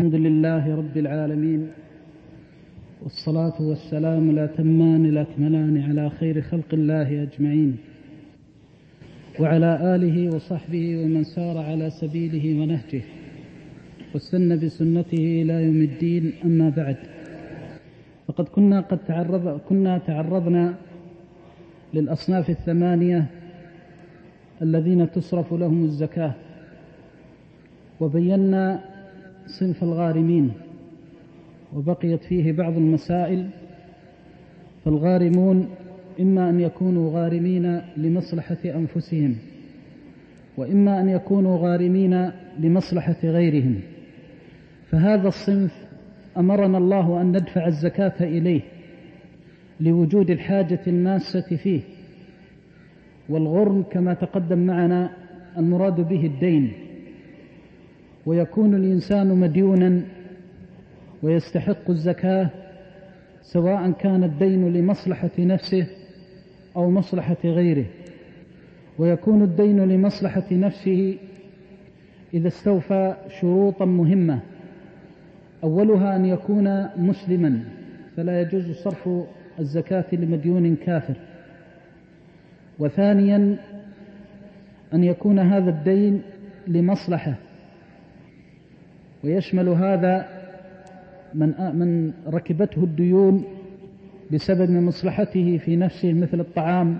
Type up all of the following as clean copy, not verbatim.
الحمد لله رب العالمين، والصلاة والسلام الأتمان الأكملان على خير خلق الله أجمعين، وعلى آله وصحبه ومن سار على سبيله ونهجه واستنى بسنته إلى يوم الدين. أما بعد، فقد كنا تعرضنا للأصناف الثمانية الذين تصرف لهم الزكاة، وبينا صنف الغارمين، وبقيت فيه بعض المسائل. فالغارمون إما أن يكونوا غارمين لمصلحة أنفسهم، وإما أن يكونوا غارمين لمصلحة غيرهم. فهذا الصنف أمرنا الله أن ندفع الزكاة إليه لوجود الحاجة الماسة فيه. والغرم كما تقدم معنا المراد به الدين، ويكون الإنسان مديونا ويستحق الزكاة، سواء كان الدين لمصلحة نفسه أو مصلحة غيره. ويكون الدين لمصلحة نفسه إذا استوفى شروطا مهمة، أولها أن يكون مسلما، فلا يجوز صرف الزكاة لمديون كافر. وثانيا أن يكون هذا الدين لمصلحة، ويشمل هذا من ركبته الديون بسبب مصلحته في نفسه، مثل الطعام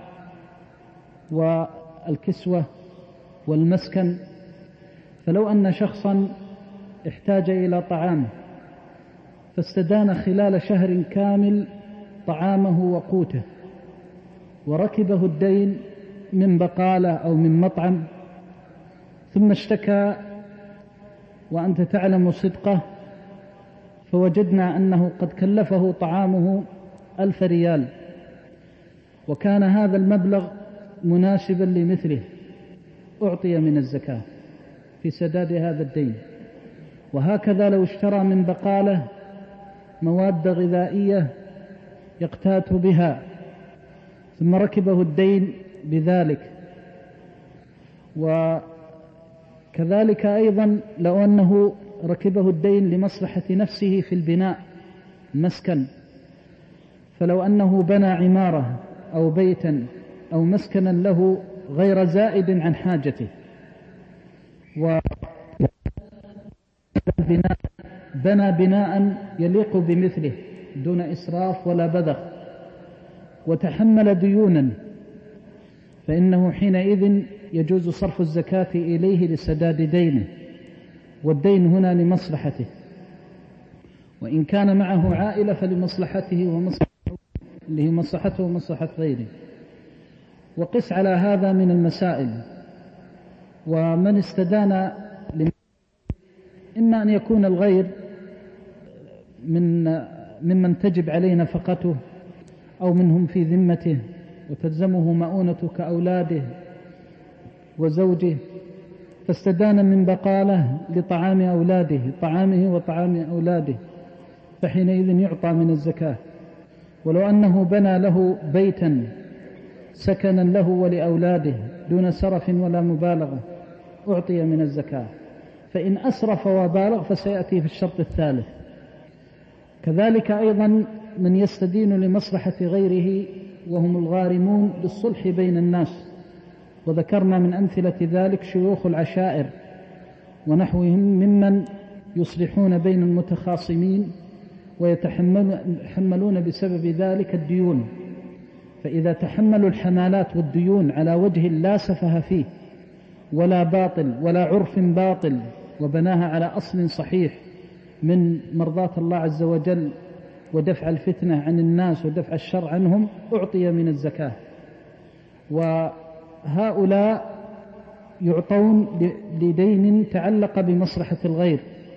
والكسوة والمسكن. فلو أن شخصا احتاج إلى طعام فاستدان خلال شهر كامل طعامه وقوته، وركبه الدين من بقالة أو من مطعم، ثم اشتكى وأنت تعلم صدقه، فوجدنا أنه قد كلفه طعامه 1000 ريال، وكان هذا المبلغ مناسبا لمثله، أعطي من الزكاة في سداد هذا الدين. وهكذا لو اشترى من بقالة مواد غذائية يقتات بها ثم ركبه الدين بذلك. وكذلك أيضا لو أنه ركبه الدين لمصلحة نفسه في البناء مسكن، فلو أنه بنى عمارة أو بيتا أو مسكنا له غير زائد عن حاجته، بنى بناء يليق بمثله دون إسراف ولا بذخ، وتحمل ديونا، فإنه حينئذ يجوز صرف الزكاة إليه لسداد دينه، والدين هنا لمصلحته. وإن كان معه عائلة فلمصلحته اللي هي مصلحته ومصلحة غيره. وقس على هذا من المسائل. ومن استدان إما أن يكون الغير ممن تجب عليه نفقته أو منهم في ذمته وتلزمه مؤونة كأولاده وزوجه، فاستدان من بقالة لطعام أولاده، طعامه وطعام أولاده، فحينئذ يعطى من الزكاة. ولو أنه بنى له بيتا سكنا له ولأولاده دون سرف ولا مبالغة، أعطي من الزكاة. فإن أسرف وبالغ فسيأتي في الشرط الثالث. كذلك أيضا من يستدين لمصلحة غيره، وهم الغارمون بالصلح بين الناس، وذكرنا من أمثلة ذلك شيوخ العشائر ونحوهم ممن يصلحون بين المتخاصمين ويتحملون بسبب ذلك الديون. فإذا تحملوا الحمالات والديون على وجه لا سفه فيه ولا باطل ولا عرف باطل، وبناها على أصل صحيح من مرضاة الله عز وجل ودفع الفتنة عن الناس ودفع الشر عنهم، أعطي من الزكاة. وهؤلاء يعطون لدين تعلق بمصلحة الغير.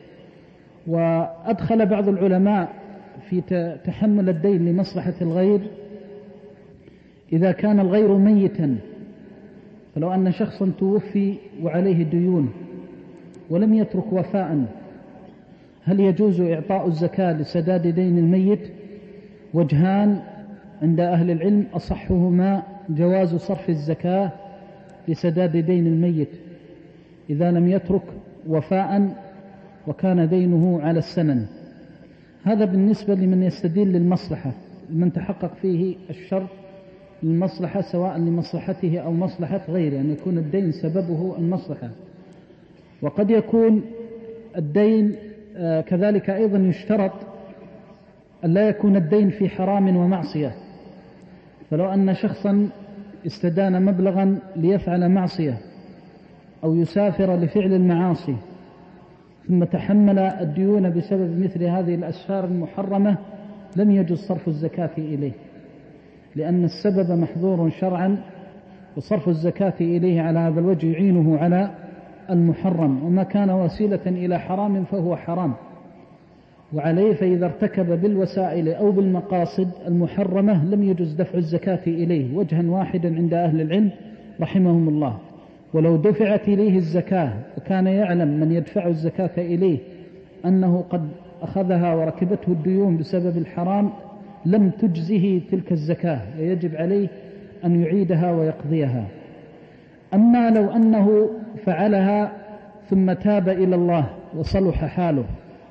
وأدخل بعض العلماء في تحمل الدين لمصلحة الغير إذا كان الغير ميتا. فلو أن شخصا توفي وعليه ديون ولم يترك وفاء، هل يجوز إعطاء الزكاة لسداد دين الميت؟ وجهان عند أهل العلم، أصحهما جواز صرف الزكاة لسداد دين الميت إذا لم يترك وفاء وكان دينه على السنن. هذا بالنسبة لمن يستدل للمصلحة، من تحقق فيه الشرط للمصلحة، سواء لمصلحته أو مصلحة غيره، أن يكون الدين سببه المصلحة. وقد يكون الدين كذلك أيضا يشترط أن لا يكون الدين في حرام ومعصية. فلو أن شخصا استدان مبلغا ليفعل معصية أو يسافر لفعل المعاصي ثم تحمل الديون بسبب مثل هذه الأسفار المحرمة، لم يجوز صرف الزكاة إليه، لأن السبب محظور شرعا، وصرف الزكاة إليه على هذا الوجه يعينه على المحرم، وما كان وسيلة إلى حرام فهو حرام وعليه. فإذا ارتكب بالوسائل أو بالمقاصد المحرمة لم يجوز دفع الزكاة إليه، وجها واحدا عند أهل العلم رحمهم الله. ولو دفعت إليه الزكاة وكان يعلم من يدفع الزكاة إليه أنه قد أخذها وركبته الديون بسبب الحرام لم تجزه تلك الزكاة، ويجب عليه أن يعيدها ويقضيها. أما لو أنه فعلها ثم تاب إلى الله وصلح حاله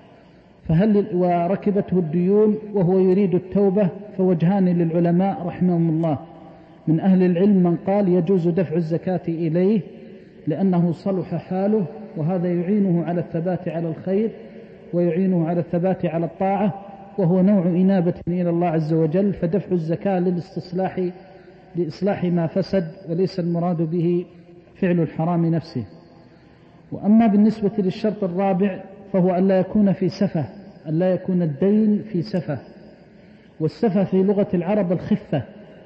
وركبته الديون وهو يريد التوبة، فوجهان للعلماء رحمهم الله. من أهل العلم من قال يجوز دفع الزكاة إليه لأنه صلح حاله، وهذا يعينه على الثبات على الخير ويعينه على الثبات على الطاعة، وهو نوع إنابة إلى الله عز وجل. فدفع الزكاة لإصلاح ما فسد، وليس المراد به فعل الحرام نفسه. وأما بالنسبة للشرط الرابع فهو أن لا يكون في سفة، أن لا يكون الدين في سفة. والسفة في لغة العرب الخفة،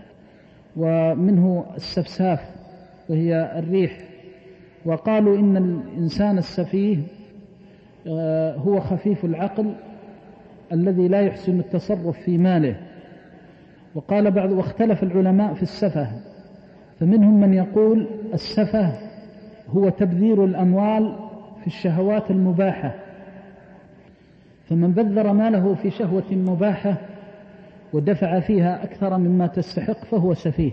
ومنه السفساف وهي الريح. وقالوا إن الإنسان السفيه هو خفيف العقل الذي لا يحسن التصرف في ماله. وقال بعض واختلف العلماء في السفة، فمنهم من يقول السفة هو تبذير الأموال في الشهوات المباحة، فمن بذر ماله في شهوة مباحة ودفع فيها أكثر مما تستحق فهو سفيه.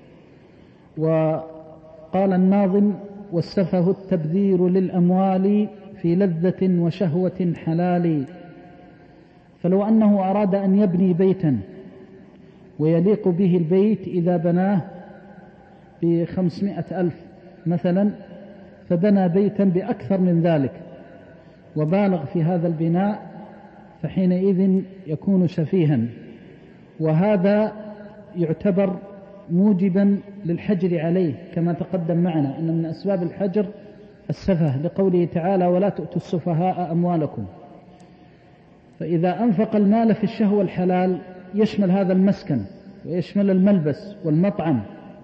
وقال الناظم والسفه التبذير للأموال في لذة وشهوة حلال. فلو أنه أراد أن يبني بيتا ويليق به البيت إذا بناه ب500,000 مثلا، فبنى بيتا بأكثر من ذلك وبالغ في هذا البناء، فحينئذ يكون سفيها، وهذا يعتبر موجبا للحجر عليه، كما تقدم معنا أن من أسباب الحجر السفه، لقوله تعالى ولا تؤتوا السفهاء أموالكم. فإذا أنفق المال في الشهوة الحلال يشمل هذا المسكن ويشمل الملبس والمطعم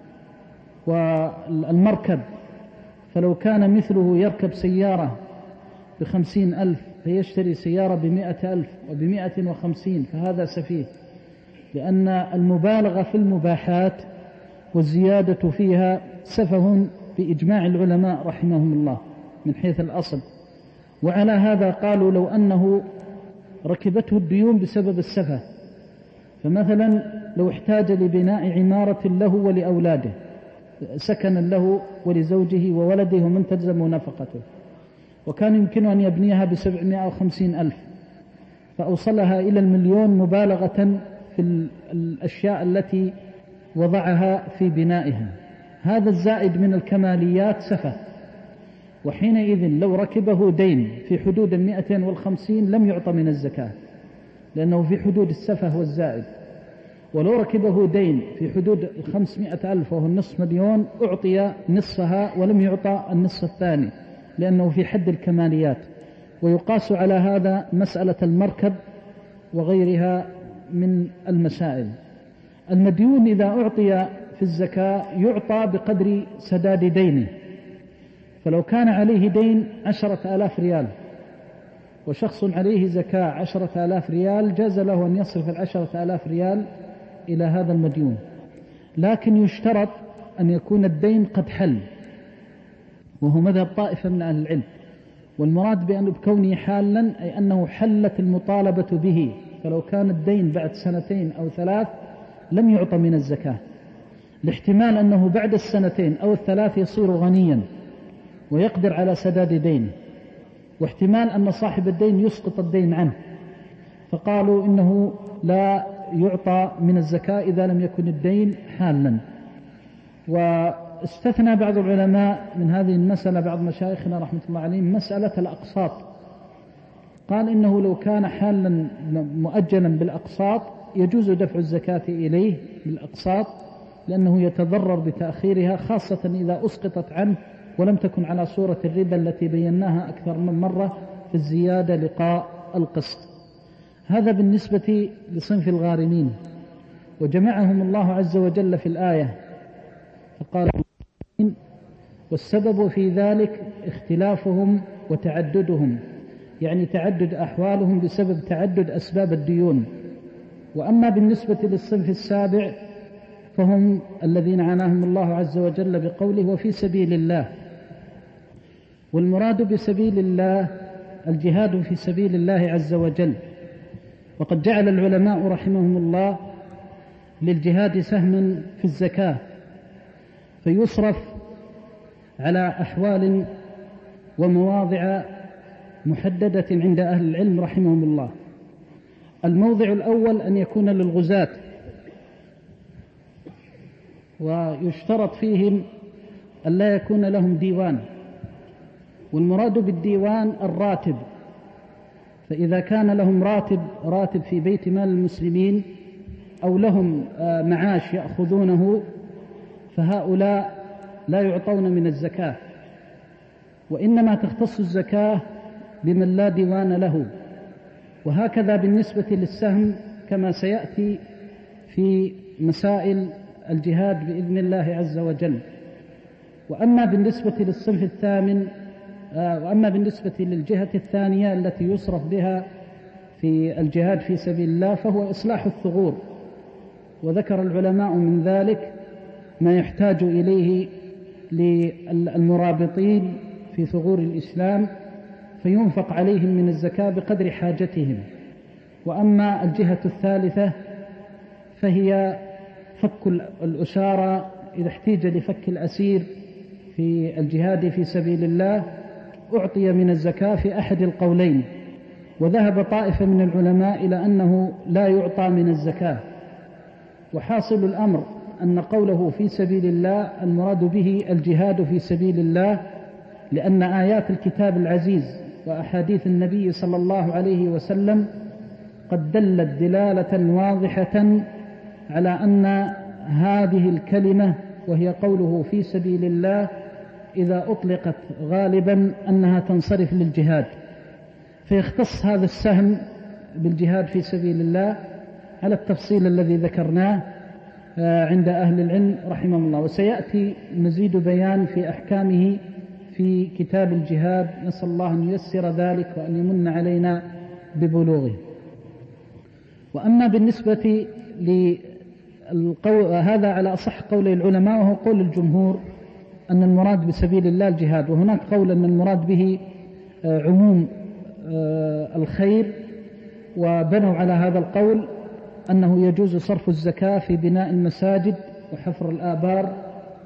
والمركب. فلو كان مثله يركب سيارة ب50,000 فيشتري سيارة ب100,000 وب150، فهذا سفيه، لأن المبالغة في المباحات والزيادة فيها سفه بإجماع العلماء رحمهم الله من حيث الأصل. وعلى هذا قالوا لو أنه ركبته الديون بسبب السفه، فمثلا لو احتاج لبناء عمارة له ولأولاده، سكنا له ولزوجه وولده ومن تلزم نفقته، وكان يمكن أن يبنيها ب750,000 فأوصلها إلى 1,000,000 مبالغة في الأشياء التي وضعها في بنائها، هذا الزائد من الكماليات سفه. وحينئذ لو ركبه دين في حدود 250 لم يعطى من الزكاة، لأنه في حدود السفه والزائد. ولو ركبه دين في حدود 500,000 وهو النصف مليون أعطي نصفها ولم يعطى النصف الثاني، لأنه في حد الكماليات. ويقاس على هذا مسألة المركب وغيرها من المسائل. المديون إذا أعطي في الزكاة يعطى بقدر سداد دينه، فلو كان عليه دين 10,000 ريال وشخص عليه زكاة 10,000 ريال جاز له أن يصرف 10,000 ريال إلى هذا المديون، لكن يشترط أن يكون الدين قد حل، وهو مذهب طائفة من أهل العلم. والمراد بكونه حالا أي أنه حلت المطالبة به، فلو كان الدين بعد 2 أو 3 لم يعطى من الزكاة، لاحتمال أنه بعد 2 أو 3 يصير غنيا ويقدر على سداد دينه، واحتمال أن صاحب الدين يسقط الدين عنه، فقالوا إنه لا يعطى من الزكاة إذا لم يكن الدين حالا. واستثنى بعض العلماء من هذه المسألة، بعض مشايخنا رحمة الله عليهم، مسألة الأقساط. قال إنه لو كان حالا مؤجلا بالأقساط يجوز دفع الزكاة إليه بالأقساط، لأنه يتضرر بتأخيرها، خاصة إذا أسقطت عنه ولم تكن على صورة الربا التي بيناها أكثر من مرة في الزيادة لقاء القسط. هذا بالنسبة لصنف الغارمين. وجمعهم الله عز وجل في الآية فقال: والسبب في ذلك اختلافهم وتعددهم، يعني تعدد أحوالهم بسبب تعدد أسباب الديون. وأما بالنسبة للصنف السابع فهم الذين عناهم الله عز وجل بقوله: وفي سبيل الله. والمراد بسبيل الله الجهاد في سبيل الله عز وجل. وقد جعل العلماء رحمهم الله للجهاد سهم في الزكاة، فيصرف على أحوال ومواضع محددة عند أهل العلم رحمهم الله. الموضع الأول أن يكون للغزاة، ويشترط فيهم أن لا يكون لهم ديوان، والمراد بالديوان الراتب. فإذا كان لهم راتب في بيت مال المسلمين أو لهم معاش يأخذونه، فهؤلاء لا يعطون من الزكاة، وإنما تختص الزكاة بمن لا ديوان له. وهكذا بالنسبة للسهم كما سيأتي في مسائل الجهاد بإذن الله عز وجل. وأما بالنسبة للصنف الثامن، وأما بالنسبة للجهة الثانية التي يصرف بها في الجهاد في سبيل الله، فهو إصلاح الثغور. وذكر العلماء من ذلك ما يحتاج إليه للمرابطين في ثغور الإسلام، فينفق عليهم من الزكاة بقدر حاجتهم. وأما الجهة الثالثة فهي فك الأسارى، إذا احتيج لفك الأسير في الجهاد في سبيل الله أعطي من الزكاة في أحد القولين. وذهب طائفة من العلماء إلى أنه لا يعطى من الزكاة. وحاصل الأمر أن قوله في سبيل الله المراد به الجهاد في سبيل الله، لأن آيات الكتاب العزيز وأحاديث النبي صلى الله عليه وسلم قد دلت دلالة واضحة على أن هذه الكلمة، وهي قوله في سبيل الله، إذا أطلقت غالبا أنها تنصرف للجهاد، فيختص هذا السهم بالجهاد في سبيل الله على التفصيل الذي ذكرناه عند أهل العلم رحمهم الله. وسيأتي مزيد بيان في أحكامه في كتاب الجهاد، نسأل الله أن ييسر ذلك وأن يمن علينا ببلوغه. وأما بالنسبة هذا على أصح قول العلماء، وهو قول الجمهور أن المراد بسبيل الله الجهاد. وهناك قول أن المراد به عموم الخير، وبنوا على هذا القول أنه يجوز صرف الزكاة في بناء المساجد وحفر الآبار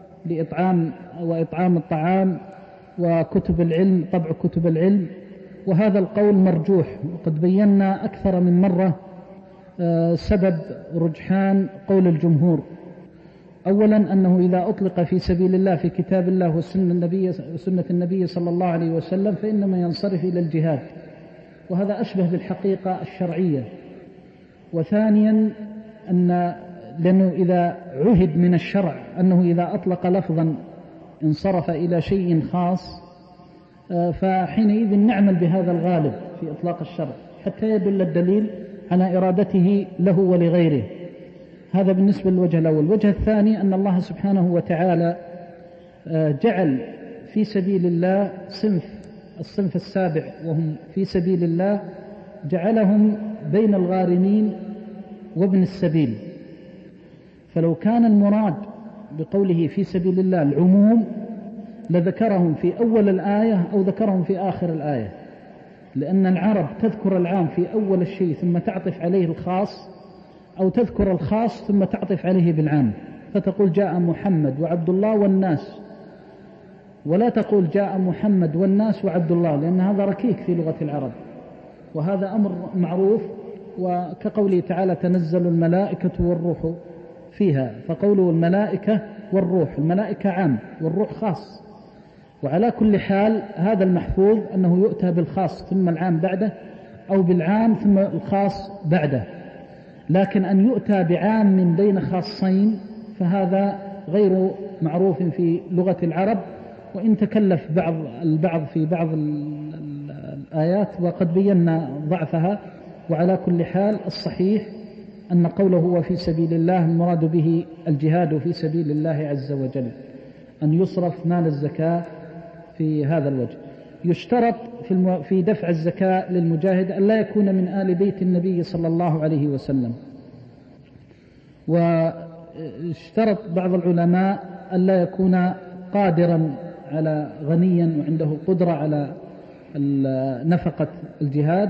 وإطعام الطعام وكتب العلم، طبع كتب العلم. وهذا القول مرجوح، وقد بينا أكثر من مرة سبب رجحان قول الجمهور. أولا أنه إذا أطلق في سبيل الله في كتاب الله وسنة النبي صلى الله عليه وسلم فإنما ينصرف إلى الجهاد، وهذا أشبه بالحقيقة الشرعية. وثانيا لأنه إذا عهد من الشرع أنه إذا أطلق لفظا انصرف إلى شيء خاص، فحينئذ نعمل بهذا الغالب في إطلاق الشرع حتى يدل الدليل على إرادته له ولغيره. هذا بالنسبة للوجه الأول. الوجه الثاني أن الله سبحانه وتعالى جعل في سبيل الله الصنف السابع وهم في سبيل الله، جعلهم بين الغارمين وابن السبيل. فلو كان المراد بقوله في سبيل الله العموم لذكرهم في أول الآية أو ذكرهم في آخر الآية، لأن العرب تذكر العام في أول الشيء ثم تعطف عليه الخاص، أو تذكر الخاص ثم تعطف عليه بالعام، فتقول جاء محمد وعبد الله والناس، ولا تقول جاء محمد والناس وعبد الله، لأن هذا ركيك في لغة العرب، وهذا أمر معروف. وكقوله تعالى تنزل الملائكة والروح فيها، فقوله الملائكة والروح، الملائكة عام والروح خاص. وعلى كل حال هذا المحفوظ أنه يؤتى بالخاص ثم العام بعده، أو بالعام ثم الخاص بعده. لكن أن يؤتى بعام من بين خاصين فهذا غير معروف في لغة العرب، وإن تكلف البعض في بعض الآيات وقد بينا ضعفها. وعلى كل حال الصحيح أن قوله هو في سبيل الله المراد به الجهاد في سبيل الله عز وجل، أن يصرف مال الزكاة في هذا الوجه. يشترط في دفع الزكاة للمجاهد أن لا يكون من آل بيت النبي صلى الله عليه وسلم. واشترط بعض العلماء أن لا يكون قادرا على غنيا وعنده قدرة على نفقة الجهاد،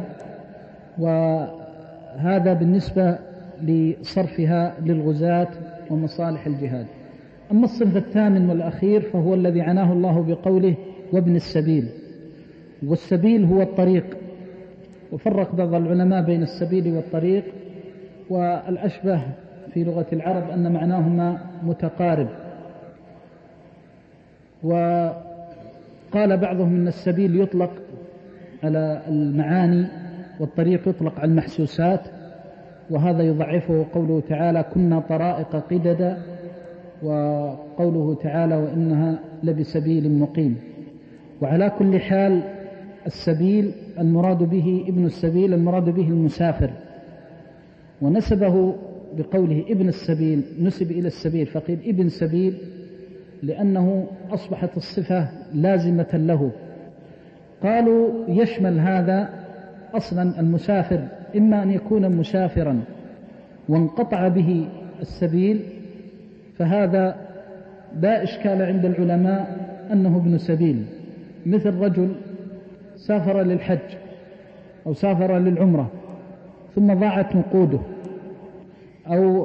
وهذا بالنسبة لصرفها للغزاة ومصالح الجهاد. أما الصنف الثامن والأخير فهو الذي عناه الله بقوله وابن السبيل. والسبيل هو الطريق، وفرق بعض العلماء بين السبيل والطريق، والأشبه في لغة العرب أن معناهما متقارب. وقال بعضهم أن السبيل يطلق على المعاني والطريق يطلق على المحسوسات، وهذا يضعفه قوله تعالى كنا طرائق قددا، وقوله تعالى وإنها لبسبيل مقيم. وعلى كل حال السبيل المراد به ابن السبيل المراد به المسافر، ونسبه بقوله ابن السبيل، نسب إلى السبيل فقيل ابن سبيل لأنه أصبحت الصفة لازمة له. قالوا يشمل هذا أصلا المسافر إما أن يكون مسافرا وانقطع به السبيل، فهذا لا إشكال عند العلماء أنه ابن سبيل، مثل رجل سافر للحج أو سافر للعمرة ثم ضاعت نقوده أو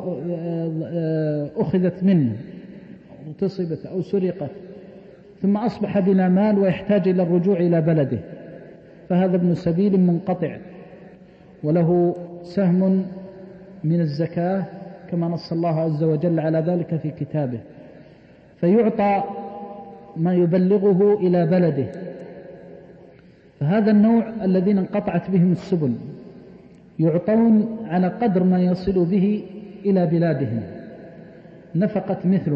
أخذت منه أو اغتصبت أو سرقت، ثم أصبح بلا مال ويحتاج إلى الرجوع إلى بلده، فهذا ابن سبيل منقطع وله سهم من الزكاة كما نص الله عز وجل على ذلك في كتابه، فيعطى ما يبلغه إلى بلده. فهذا النوع الذين انقطعت بهم السبل يعطون على قدر ما يصل به إلى بلادهم نفقة مثله،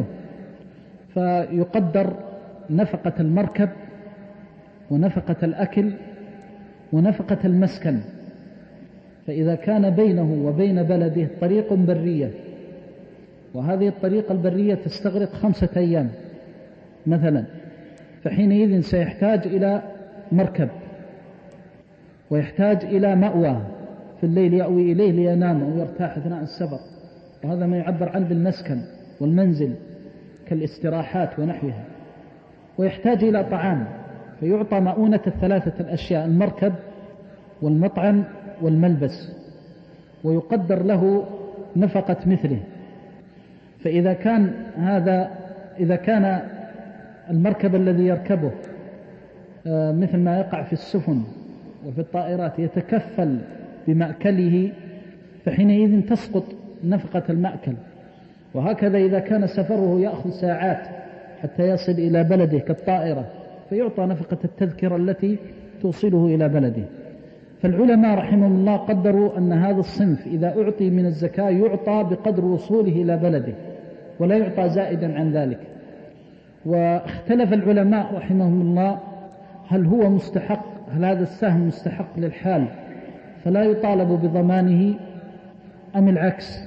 فيقدر نفقة المركب ونفقة الأكل ونفقة المسكن. فإذا كان بينه وبين بلده طريق برية، وهذه الطريقة البرية تستغرق 5 أيام مثلا، فحينئذ سيحتاج إلى مركب ويحتاج إلى مأوى في الليل يأوي إليه لينام أو يرتاح أثناء السفر، وهذا ما يعبر عنه بالمسكن والمنزل كالاستراحات ونحوها. ويحتاج إلى طعام، فيعطى مؤونة 3 الأشياء: المركب والمطعم والملبس، ويقدر له نفقة مثله. فإذا كان إذا كان المركب الذي يركبه مثل ما يقع في السفن وفي الطائرات يتكفل بمأكله، فحينئذ تسقط نفقة المأكل. وهكذا إذا كان سفره يأخذ ساعات حتى يصل إلى بلده كالطائرة، فيعطى نفقة التذكرة التي توصله إلى بلده. فالعلماء رحمهم الله قدروا أن هذا الصنف إذا أعطي من الزكاة يعطى بقدر وصوله إلى بلده ولا يعطى زائدا عن ذلك. واختلف العلماء رحمهم الله هل هو مستحق، هل هذا السهم مستحق للحال فلا يطالب بضمانه أم العكس.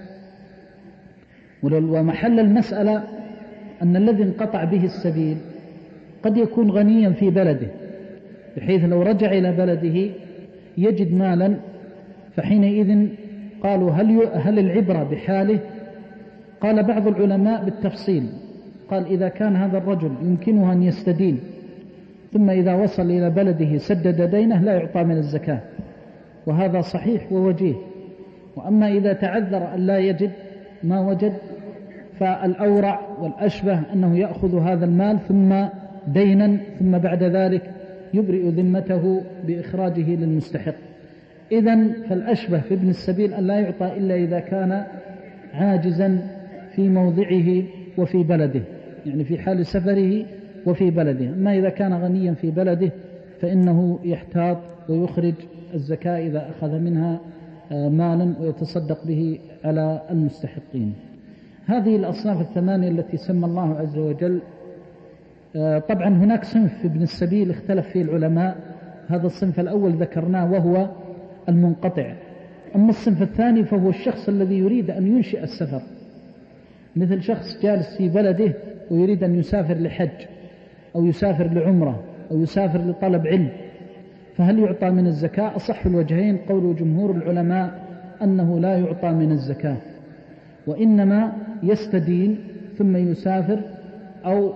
ومحل المسألة أن الذي انقطع به السبيل قد يكون غنيا في بلده، بحيث لو رجع إلى بلده يجد مالا، فحينئذ قالوا هل العبرة بحاله؟ قال بعض العلماء بالتفصيل، قال إذا كان هذا الرجل يمكنه أن يستدين ثم إذا وصل إلى بلده سدد دينه لا يعطى من الزكاة، وهذا صحيح ووجيه. وأما إذا تعذر أن لا يجد ما وجد، فالأورع والأشبه أنه يأخذ هذا المال ثم دينا ثم بعد ذلك يبرئ ذمته بإخراجه للمستحق. إذن فالأشبه في ابن السبيل أن لا يعطى إلا إذا كان عاجزا في موضعه وفي بلده، يعني في حال سفره وفي بلده. أما إذا كان غنيا في بلده فإنه يحتاط ويخرج الزكاة إذا أخذ منها مالا ويتصدق به على المستحقين. هذه الأصناف الثمانية التي سمى الله عز وجل. طبعا هناك صنف في ابن السبيل اختلف فيه العلماء، هذا الصنف الأول ذكرناه وهو المنقطع. أما الصنف الثاني فهو الشخص الذي يريد أن ينشئ السفر، مثل شخص جالس في بلده ويريد أن يسافر لحج أو يسافر لعمرة أو يسافر لطلب علم، فهل يعطى من الزكاة؟ أصح الوجهين قول جمهور العلماء أنه لا يعطى من الزكاة، وإنما يستدين ثم يسافر، أو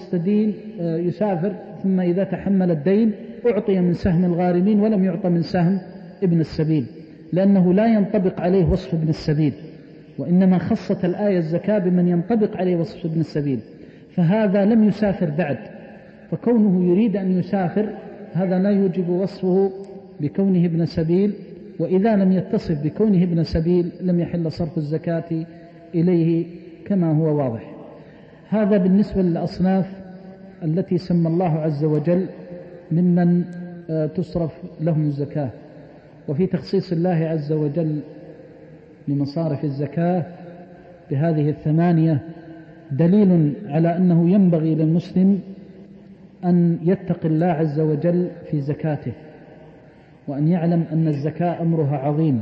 يسافر ثم إذا تحمل الدين أعطي من سهم الغارمين ولم يعطى من سهم ابن السبيل، لأنه لا ينطبق عليه وصف ابن السبيل، وإنما خصت الآية الزكاة بمن ينطبق عليه وصف ابن السبيل، فهذا لم يسافر بعد، فكونه يريد أن يسافر هذا لا يوجب وصفه بكونه ابن سبيل، وإذا لم يتصف بكونه ابن سبيل لم يحل صرف الزكاة إليه كما هو واضح. هذا بالنسبة للأصناف التي سمى الله عز وجل ممن تصرف لهم الزكاة. وفي تخصيص الله عز وجل لمصارف الزكاة بهذه الثمانية دليل على أنه ينبغي للمسلم أن يتقي الله عز وجل في زكاته، وأن يعلم أن الزكاة أمرها عظيم،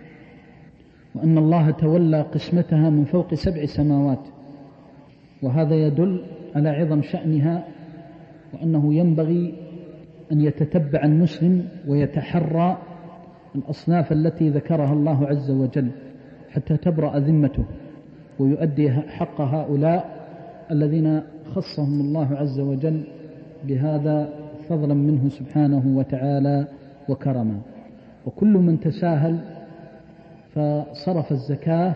وأن الله تولى قسمتها من فوق 7 سماوات، وهذا يدل على عظم شأنها، وأنه ينبغي أن يتتبع المسلم ويتحرى الأصناف التي ذكرها الله عز وجل حتى تبرأ ذمته ويؤدي حق هؤلاء الذين خصهم الله عز وجل بهذا فضلا منه سبحانه وتعالى وكرما. وكل من تساهل فصرف الزكاة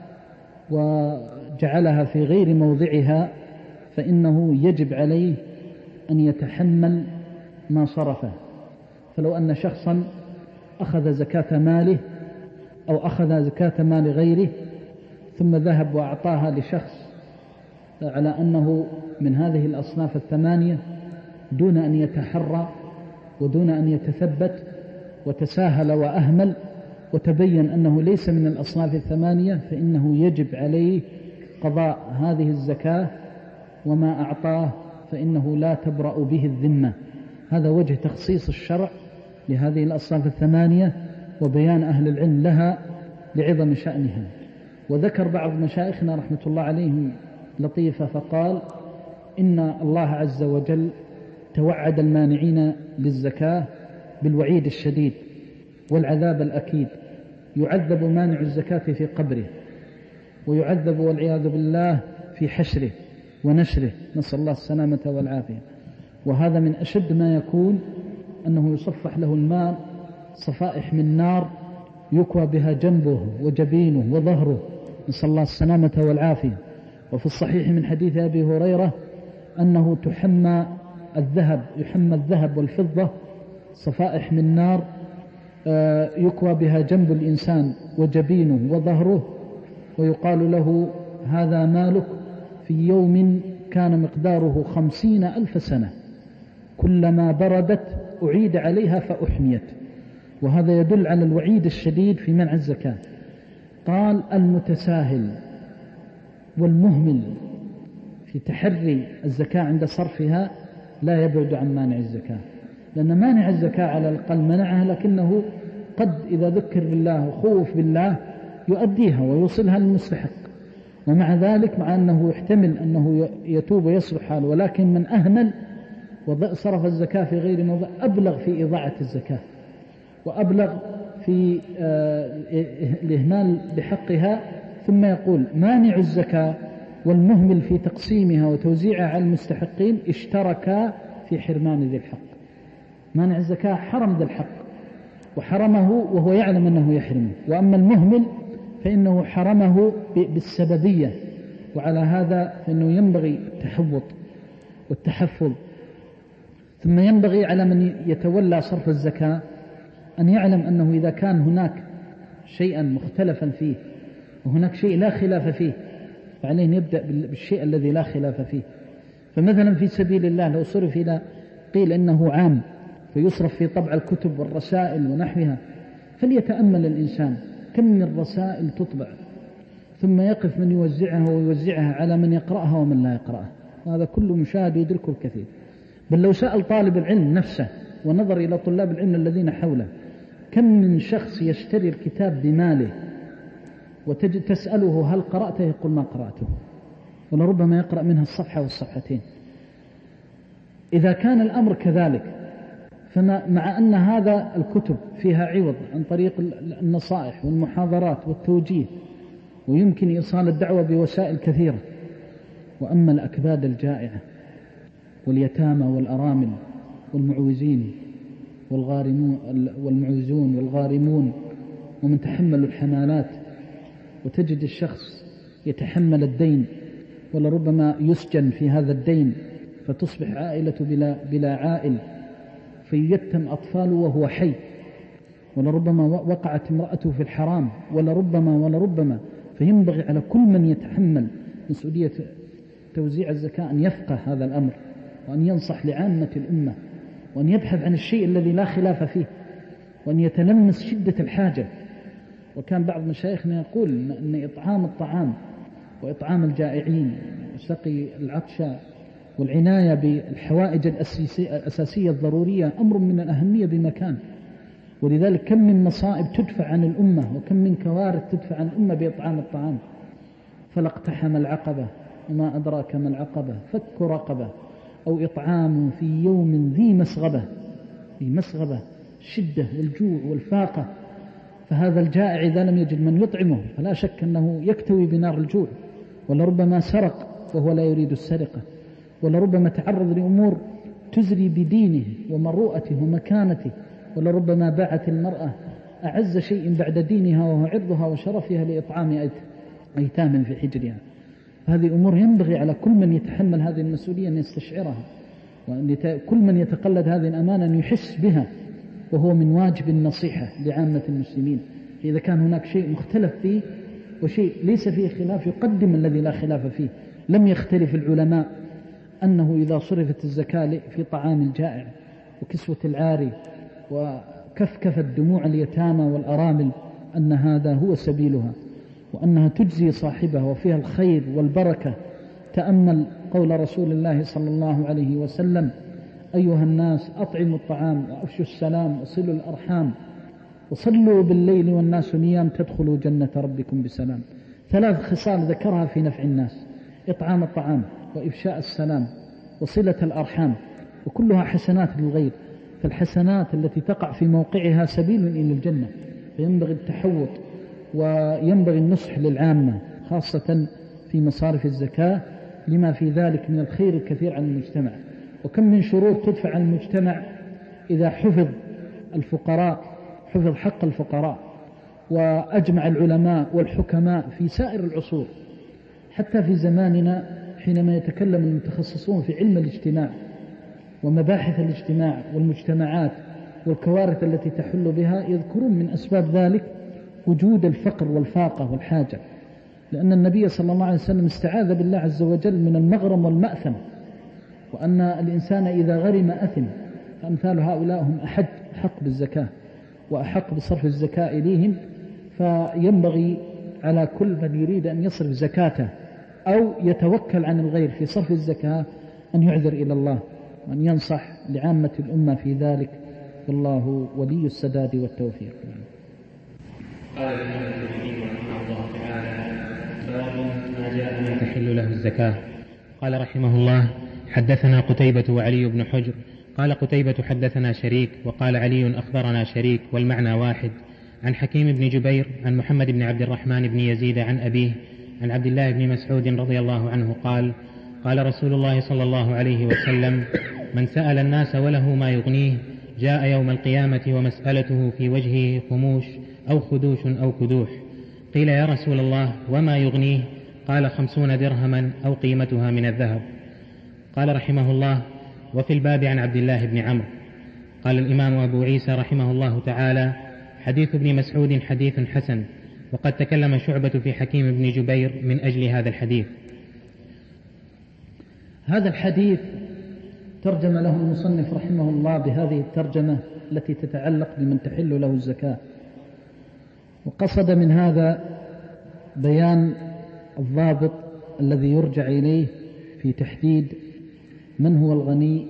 وجعلها في غير موضعها فإنه يجب عليه أن يتحمل ما صرفه. فلو أن شخصا أخذ زكاة ماله أو أخذ زكاة مال غيره ثم ذهب وأعطاها لشخص على أنه من هذه الأصناف الثمانية دون أن يتحرى ودون أن يتثبت، وتساهل وأهمل وتبين أنه ليس من الأصناف الثمانية، فإنه يجب عليه قضاء هذه الزكاة، وما أعطاه فإنه لا تبرأ به الذمة. هذا وجه تخصيص الشرع لهذه الأصناف الثمانية وبيان أهل العلم لها لعظم شأنها. وذكر بعض مشايخنا رحمة الله عليهم لطيفة فقال: إن الله عز وجل توعد المانعين للزكاة بالوعيد الشديد والعذاب الأكيد. يعذب مانع الزكاة في قبره، ويعذب والعياذ بالله في حشره ونشره، نسأل الله السلامة والعافية. وهذا من أشد ما يكون، أنه يصفح له الماء صفائح من نار يكوى بها جنبه وجبينه وظهره، نسأل الله السلامة والعافية. وفي الصحيح من حديث أبي هريرة أنه يحمى الذهب والفضة صفائح من نار يكوى بها جنب الإنسان وجبينه وظهره، ويقال له: هذا مالك في يوم كان مقداره 50,000 سنة، كلما بردت أعيد عليها فأحميت. وهذا يدل على الوعيد الشديد في منع الزكاة. قال: المتساهل والمهمل في تحري الزكاة عند صرفها لا يبعد عن مانع الزكاة، لأن مانع الزكاة على الأقل منعها، لكنه قد إذا ذكر بالله وخوف بالله يؤديها ويوصلها للمستحق. ومع ذلك، مع أنه يحتمل أنه يتوب ويصلح حاله، ولكن من أهمل وصرف الزكاة في غير موضع أبلغ في إضاعة الزكاة، وأبلغ في الإهمال بحقها. ثم يقول: مانع الزكاة والمهمل في تقسيمها وتوزيعها على المستحقين اشتركا في حرمان ذي الحق. مانع الزكاة حرم ذي الحق وحرمه وهو يعلم أنه يحرمه، وأما المهمل فإنه حرمه بالسببية. وعلى هذا فإنه ينبغي التحوط والتحفظ ثم ينبغي على من يتولى صرف الزكاة أن يعلم أنه إذا كان هناك شيئا مختلفا فيه وهناك شيء لا خلاف فيه فعليه أن يبدأ بالشيء الذي لا خلاف فيه. فمثلا في سبيل الله لو صرف إلى قيل إنه عام فيصرف في طبع الكتب والرسائل ونحوها، فليتأمل الإنسان كم من رسائل تطبع ثم يقف من يوزعها ويوزعها على من يقرأها ومن لا يقرأها، هذا كله مشاهد يدركه الكثير. بل لو سأل طالب العلم نفسه ونظر إلى طلاب العلم الذين حوله كم من شخص يشتري الكتاب بماله وتسأله هل قرأته يقول ما قرأته، ولربما يقرأ منها الصفحة والصفحتين. إذا كان الأمر كذلك فمع أن هذا الكتب فيها عوض عن طريق النصائح والمحاضرات والتوجيه ويمكن إيصال الدعوة بوسائل كثيرة، وأما الأكباد الجائعة واليتامى والأرامل والمعوزين والمعوزون والغارمون ومن تحمل الحمالات، وتجد الشخص يتحمل الدين ولربما يسجن في هذا الدين فتصبح عائلة بلا عائل، فيتم أطفاله وهو حي، ولربما وقعت امرأته في الحرام ولربما فينبغي على كل من يتحمل مسؤولية توزيع الزكاة أن يفقه هذا الأمر وأن ينصح لعامة الأمة وأن يبحث عن الشيء الذي لا خلاف فيه وأن يتلمس شدة الحاجة. وكان بعض مشايخنا يقول أن إطعام الطعام وإطعام الجائعين وسقي العطشى والعناية بالحوائج الأساسية الضرورية أمر من الأهمية بمكان، ولذلك كم من مصائب تدفع عن الأمة وكم من كوارث تدفع عن الأمة بإطعام الطعام. فلاقتحم العقبة وما أدراك ما العقبة فك رقبة أو إطعام في يوم ذي مسغبة الشدة والجوع والفاقة. فهذا الجائع إذا لم يجد من يطعمه فلا شك أنه يكتوي بنار الجوع، ولربما سرق وهو لا يريد السرقة، ولربما تعرض لأمور تزري بدينه ومروءته ومكانته، ولربما باعت المرأة أعز شيء بعد دينها وهو عرضها وشرفها لإطعام أيتام في حجرها. هذه أمور ينبغي على كل من يتحمل هذه المسؤولية أن يستشعرها، وأن كل من يتقلد هذه الأمانة أن يحس بها، وهو من واجب النصيحة لعامة المسلمين. إذا كان هناك شيء مختلف فيه وشيء ليس فيه خلاف يقدم الذي لا خلاف فيه. لم يختلف العلماء أنه إذا صرفت الزكاة في طعام الجائع وكسوة العاري وكفكفة دموع اليتامى والأرامل أن هذا هو سبيلها وأنها تجزي صاحبها وفيها الخير والبركة. تأمل قول رسول الله صلى الله عليه وسلم: أيها الناس أطعموا الطعام وأفشوا السلام وصلوا الأرحام وصلوا بالليل والناس نيام تدخلوا جنة ربكم بسلام. 3 خصال ذكرها في نفع الناس: إطعام الطعام وإفشاء السلام وصلة الأرحام، وكلها حسنات للغير. فالحسنات التي تقع في موقعها سبيل إلى الجنة، فينبغي التحوط وينبغي النصح للعامة خاصة في مصارف الزكاة لما في ذلك من الخير الكثير عن المجتمع. وكم من شروط تدفع عن المجتمع إذا حفظ حق الفقراء. وأجمع العلماء والحكماء في سائر العصور حتى في زماننا حينما يتكلم المتخصصون في علم الاجتماع ومباحث الاجتماع والمجتمعات والكوارث التي تحل بها، يذكرون من أسباب ذلك وجود الفقر والفاقة والحاجة، لأن النبي صلى الله عليه وسلم استعاذ بالله عز وجل من المغرم والمأثم، وأن الإنسان إذا غرم أثم، فأمثال هؤلاء هم أحق بالزكاة وأحق بصرف الزكاة إليهم. فينبغي على كل من يريد أن يصرف زكاته أو يتوكل عن الغير في صرف الزكاة أن يعذر إلى الله وأن ينصح لعامة الأمة في ذلك، والله ولي السداد والتوفيق. قال الإمام ابن رحمه الله تعالى: باب ما جاء من تحل له الزكاة. قال رحمه الله: حدثنا قتيبة وعلي بن حجر. قال قتيبة: حدثنا شريك. وقال علي: أخبرنا شريك، والمعنى واحد. عن حكيم بن جبير عن محمد بن عبد الرحمن بن يزيد عن أبيه عن عبد الله بن مسعود رضي الله عنه قال: قال رسول الله صلى الله عليه وسلم: من سأل الناس وله ما يغنيه جاء يوم القيامة ومسألته في وجهه خموش أو خدوش أو كدوح. قيل: يا رسول الله وما يغنيه؟ قال: 50 درهما أو قيمتها من الذهب. قال رحمه الله: وفي الباب عن عبد الله بن عمرو. قال الإمام أبو عيسى رحمه الله تعالى: حديث ابن مسعود حديث حسن، وقد تكلم شعبة في حكيم بن جبير من أجل هذا الحديث. هذا الحديث ترجم له المصنف رحمه الله بهذه الترجمة التي تتعلق بمن تحل له الزكاة، وقصد من هذا بيان الضابط الذي يرجع إليه في تحديد من هو الغني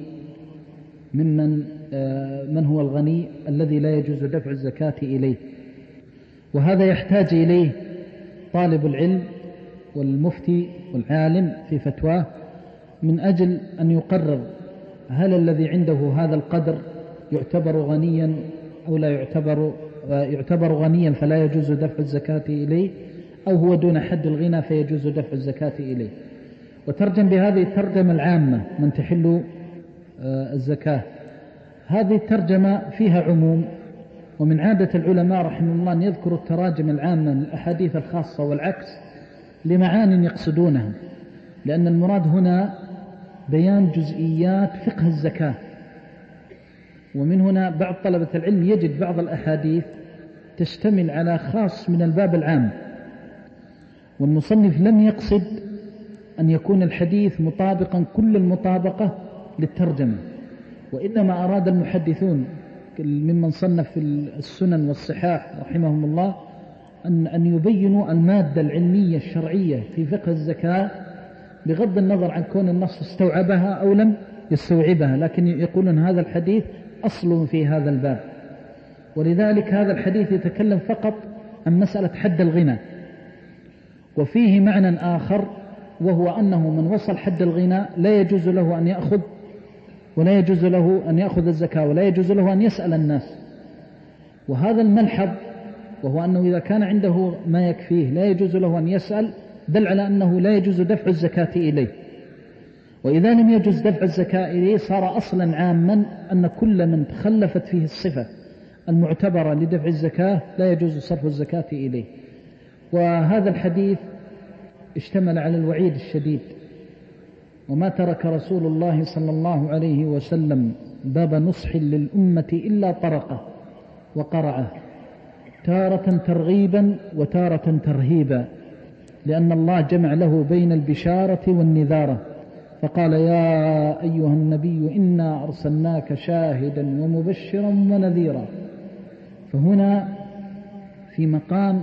من هو الغني الذي لا يجوز دفع الزكاة إليه. وهذا يحتاج إليه طالب العلم والمفتي والعالم في فتواه من أجل أن يقرر هل الذي عنده هذا القدر يعتبر غنيا أو لا يعتبر غنيا فلا يجوز دفع الزكاة إليه، أو هو دون حد الغنى فيجوز دفع الزكاة إليه. وترجم بهذه الترجمة العامة من تحل الزكاة. هذه الترجمة فيها عموم، ومن عادة العلماء رحمه الله أن يذكروا التراجم العامة من الأحاديث الخاصة والعكس لمعان يقصدونها، لأن المراد هنا بيان جزئيات فقه الزكاة. ومن هنا بعض طلبة العلم يجد بعض الأحاديث تشتمل على خاص من الباب العام، والمصنف لم يقصد أن يكون الحديث مطابقا كل المطابقة للترجمة، وإنما أراد المحدثون ممن صنف في السنن والصحاح رحمهم الله أن يبينوا المادة العلمية الشرعية في فقه الزكاة بغض النظر عن كون النص استوعبها أو لم يستوعبها، لكن يقولون هذا الحديث أصل في هذا الباب. ولذلك هذا الحديث يتكلم فقط عن مسألة حد الغنى، وفيه معنى آخر، وهو أنه من وصل حد الغنى لا يجوز له أن يأخذ، ولا يجوز له أن يأخذ الزكاة، ولا يجوز له أن يسأل الناس. وهذا الملحظ، وهو أنه إذا كان عنده ما يكفيه لا يجوز له أن يسأل، دل على أنه لا يجوز دفع الزكاة إليه. وإذا لم يجوز دفع الزكاة إليه صار أصلا عاما أن كل من تخلفت فيه الصفة المعتبرة لدفع الزكاة لا يجوز صرف الزكاة إليه. وهذا الحديث اشتمل على الوعيد الشديد، وما ترك رسول الله صلى الله عليه وسلم باب نصح للأمة إلا طرقه وقرعه، تارة ترغيبا وتارة ترهيبا، لأن الله جمع له بين البشارة والنذارة، فقال: يا أيها النبي إنا أرسلناك شاهدا ومبشرا ونذيرا. فهنا في مقام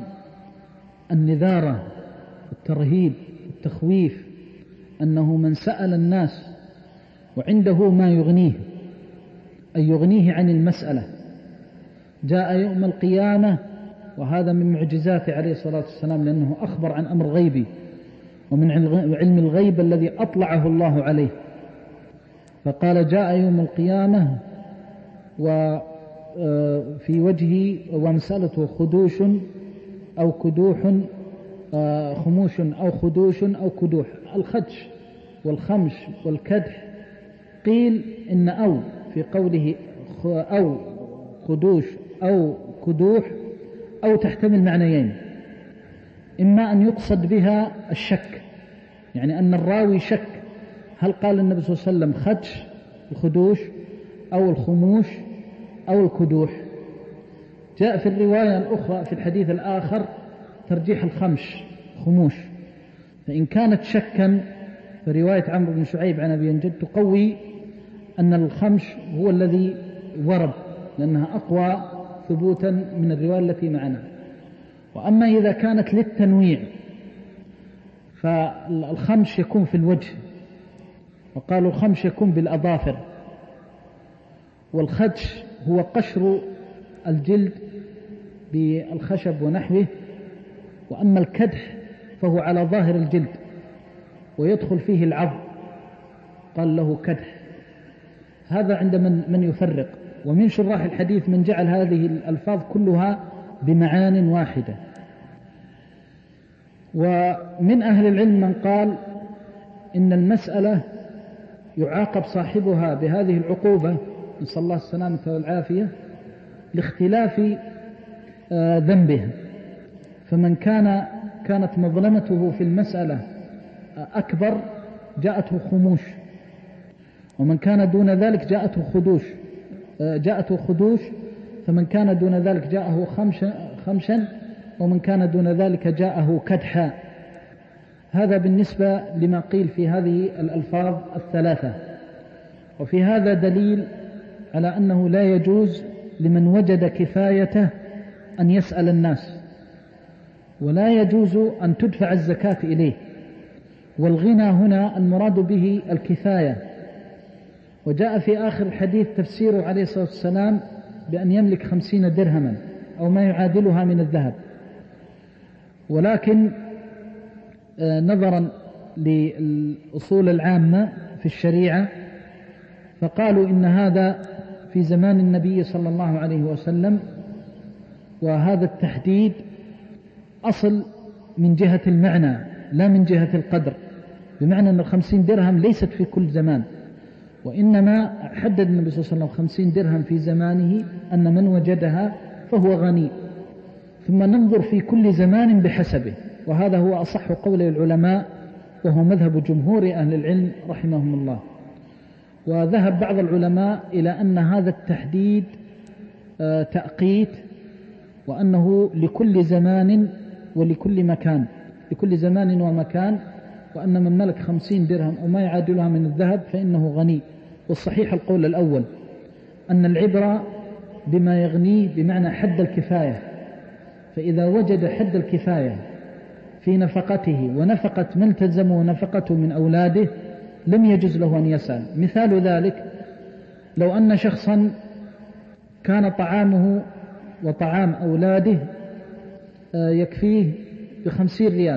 النذارة والترهيب والتخويف، أنه من سأل الناس وعنده ما يغنيه، أي يغنيه عن المسألة، جاء يوم القيامة، وهذا من معجزاته عليه الصلاة والسلام، لأنه أخبر عن أمر غيبي ومن علم الغيب الذي أطلعه الله عليه. فقال: جاء يوم القيامة وفي وجهه ومسألته خدوش أو كدوح، خموش أو خدوش أو كدوح. الخدش والخمش والكدح، قيل إن أو في قوله أو خدوش أو كدوح أو تحتمل معنيين، إما أن يقصد بها الشك، يعني أن الراوي شك هل قال النبي صلى الله عليه وسلم خدش الخدوش أو الخموش أو الكدوح. جاء في الرواية الأخرى في الحديث الآخر ترجيح الخمش خموش، فإن كانت شكا فرواية عمرو بن شعيب عن أبي ينجد تقوي أن الخمش هو الذي ورد، لأنها أقوى ثبوتا من الرواية التي معنا. وأما إذا كانت للتنويع فالخمش يكون في الوجه، وقالوا الخمش يكون بالأظافر، والخدش هو قشر الجلد بالخشب ونحوه، وأما الكدح فهو على ظاهر الجلد ويدخل فيه العظم، قال له كدح. هذا عند من يفرق. ومن شراح الحديث من جعل هذه الألفاظ كلها بمعان واحدة. ومن أهل العلم من قال إن المسألة يعاقب صاحبها بهذه العقوبة، نسأل الله السلامة والعافية، لاختلاف ذنبه. فمن كانت مظلمته في المسألة أكبر جاءته خموش، ومن كان دون ذلك جاءته خدوش، فمن كان دون ذلك جاءه خمشا، ومن كان دون ذلك جاءه كدحا. هذا بالنسبة لما قيل في هذه الألفاظ الثلاثة. وفي هذا دليل على أنه لا يجوز لمن وجد كفايته أن يسأل الناس، ولا يجوز أن تدفع الزكاة إليه. والغنى هنا المراد به الكفاية. وجاء في آخر الحديث تفسيره عليه الصلاة والسلام بأن يملك 50 درهما أو ما يعادلها من الذهب. ولكن نظرا للأصول العامة في الشريعة فقالوا إن هذا في زمان النبي صلى الله عليه وسلم، وهذا التحديد أصل من جهة المعنى لا من جهة القدر، بمعنى أن 50 درهم ليست في كل زمان، وإنما حدد النبي صلى الله عليه وسلم 50 درهم في زمانه أن من وجدها فهو غني، ثم ننظر في كل زمان بحسبه. وهذا هو أصح قول العلماء، وهو مذهب جمهور أهل العلم رحمهم الله. وذهب بعض العلماء إلى أن هذا التحديد تأقيت، وأنه لكل زمان ولكل مكان، لكل زمان ومكان، وأن من ملك 50 درهم أو ما يعادلها من الذهب فإنه غني. والصحيح القول الأول، أن العبرة بما يغنيه بمعنى حد الكفاية، فإذا وجد حد الكفاية في نفقته ونفقة من تلزمه نفقته من أولاده لم يجوز له أن يسأل. مثال ذلك لو أن شخصا كان طعامه وطعام أولاده يكفيه ب50 ريال،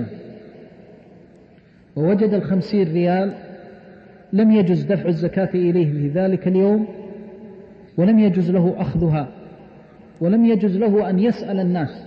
ووجد 50 ريال، لم يجوز دفع الزكاة إليه في ذلك اليوم، ولم يجوز له أخذها، ولم يجوز له أن يسأل الناس.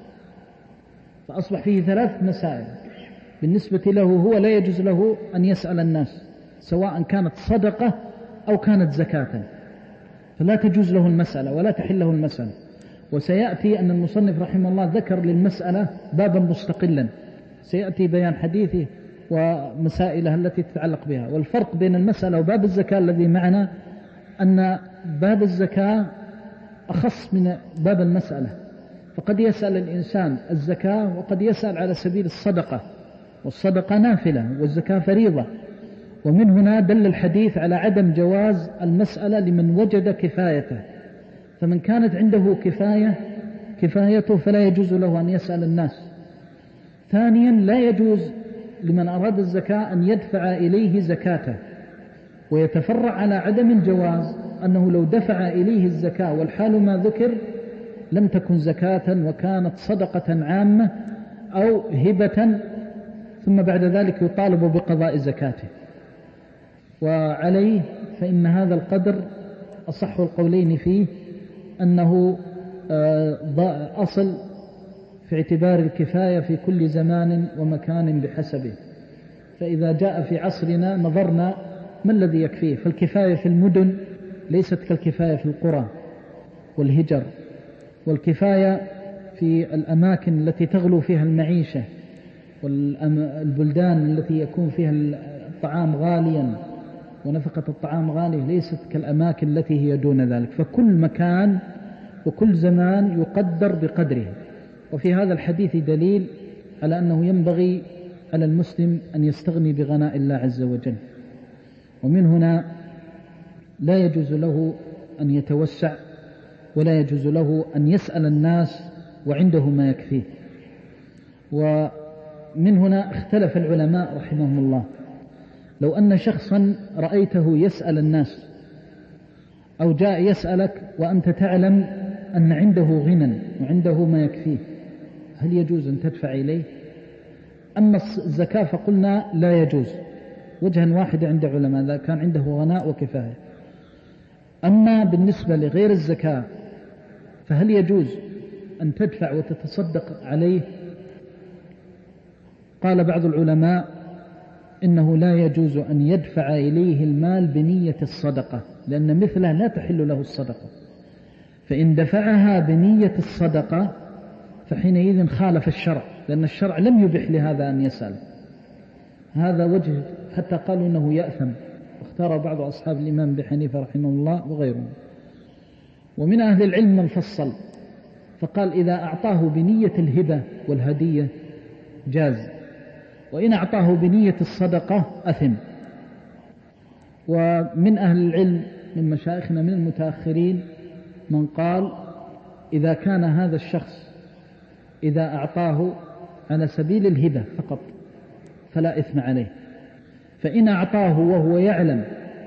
فأصبح فيه 3 مسائل. بالنسبة له هو لا يجوز له أن يسأل الناس، سواء كانت صدقة أو كانت زكاة، فلا تجوز له المسألة ولا تحل له المسألة. وسيأتي أن المصنف رحمه الله ذكر للمسألة بابا مستقلا، سيأتي بيان حديثه ومسائلها التي تتعلق بها. والفرق بين المسألة وباب الزكاة الذي معنا أن باب الزكاة أخص من باب المسألة، فقد يسأل الإنسان الزكاة وقد يسأل على سبيل الصدقة، والصدقة نافلة والزكاة فريضة. ومن هنا دل الحديث على عدم جواز المسألة لمن وجد كفايته، فمن كانت عنده كفايته فلا يجوز له أن يسأل الناس. ثانيا، لا يجوز لمن أراد الزكاة أن يدفع إليه زكاته. ويتفرع على عدم الجواز أنه لو دفع إليه الزكاة والحال ما ذكر لم تكن زكاة وكانت صدقة عامة أو هبة، ثم بعد ذلك يطالب بقضاء زكاته. وعليه فإن هذا القدر أصح القولين فيه أنه أصل في اعتبار الكفاية في كل زمان ومكان بحسبه. فإذا جاء في عصرنا نظرنا ما الذي يكفيه، فالكفاية في المدن ليست كالكفاية في القرى والهجر، والكفاية في الأماكن التي تغلو فيها المعيشة والبلدان التي يكون فيها الطعام غاليا ونفقة الطعام غالية ليست كالأماكن التي هي دون ذلك. فكل مكان وكل زمان يقدر بقدره. وفي هذا الحديث دليل على أنه ينبغي على المسلم أن يستغني بغناء الله عز وجل. ومن هنا لا يجوز له أن يتوسع، ولا يجوز له أن يسأل الناس وعنده ما يكفيه. ومن هنا اختلف العلماء رحمهم الله، لو أن شخصا رأيته يسأل الناس أو جاء يسألك وأنت تعلم أن عنده غنى وعنده ما يكفيه، هل يجوز أن تدفع إليه؟ أما الزكاة فقلنا لا يجوز، وجها واحد عند علماء إذا كان عنده غناء وكفاية. أما بالنسبة لغير الزكاة فهل يجوز أن تدفع وتتصدق عليه؟ قال بعض العلماء إنه لا يجوز أن يدفع إليه المال بنية الصدقة، لأن مثله لا تحل له الصدقة. فإن دفعها بنية الصدقة فحينئذ خالف الشرع، لأن الشرع لم يبح لهذا أن يسأل. هذا وجه حتى قالوا إنه يأثم، اختار بعض أصحاب الإمام أبي حنيفة رحمه الله وغيرهم. ومن أهل العلم من فصل فقال إذا أعطاه بنية الهبة والهدية جاز، وإن أعطاه بنية الصدقة أثم. ومن أهل العلم من مشايخنا من المتأخرين من قال إذا كان هذا الشخص إذا أعطاه على سبيل الهبة فقط فلا إثم عليه، فإن أعطاه وهو يعلم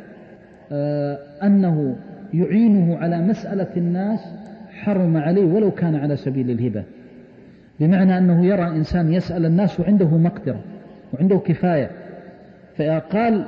أنه يعينه على مسألة الناس حرم عليه ولو كان على سبيل الهبة، بمعنى أنه يرى إنسان يسأل الناس وعنده مقدرة وعنده كفاية. فقال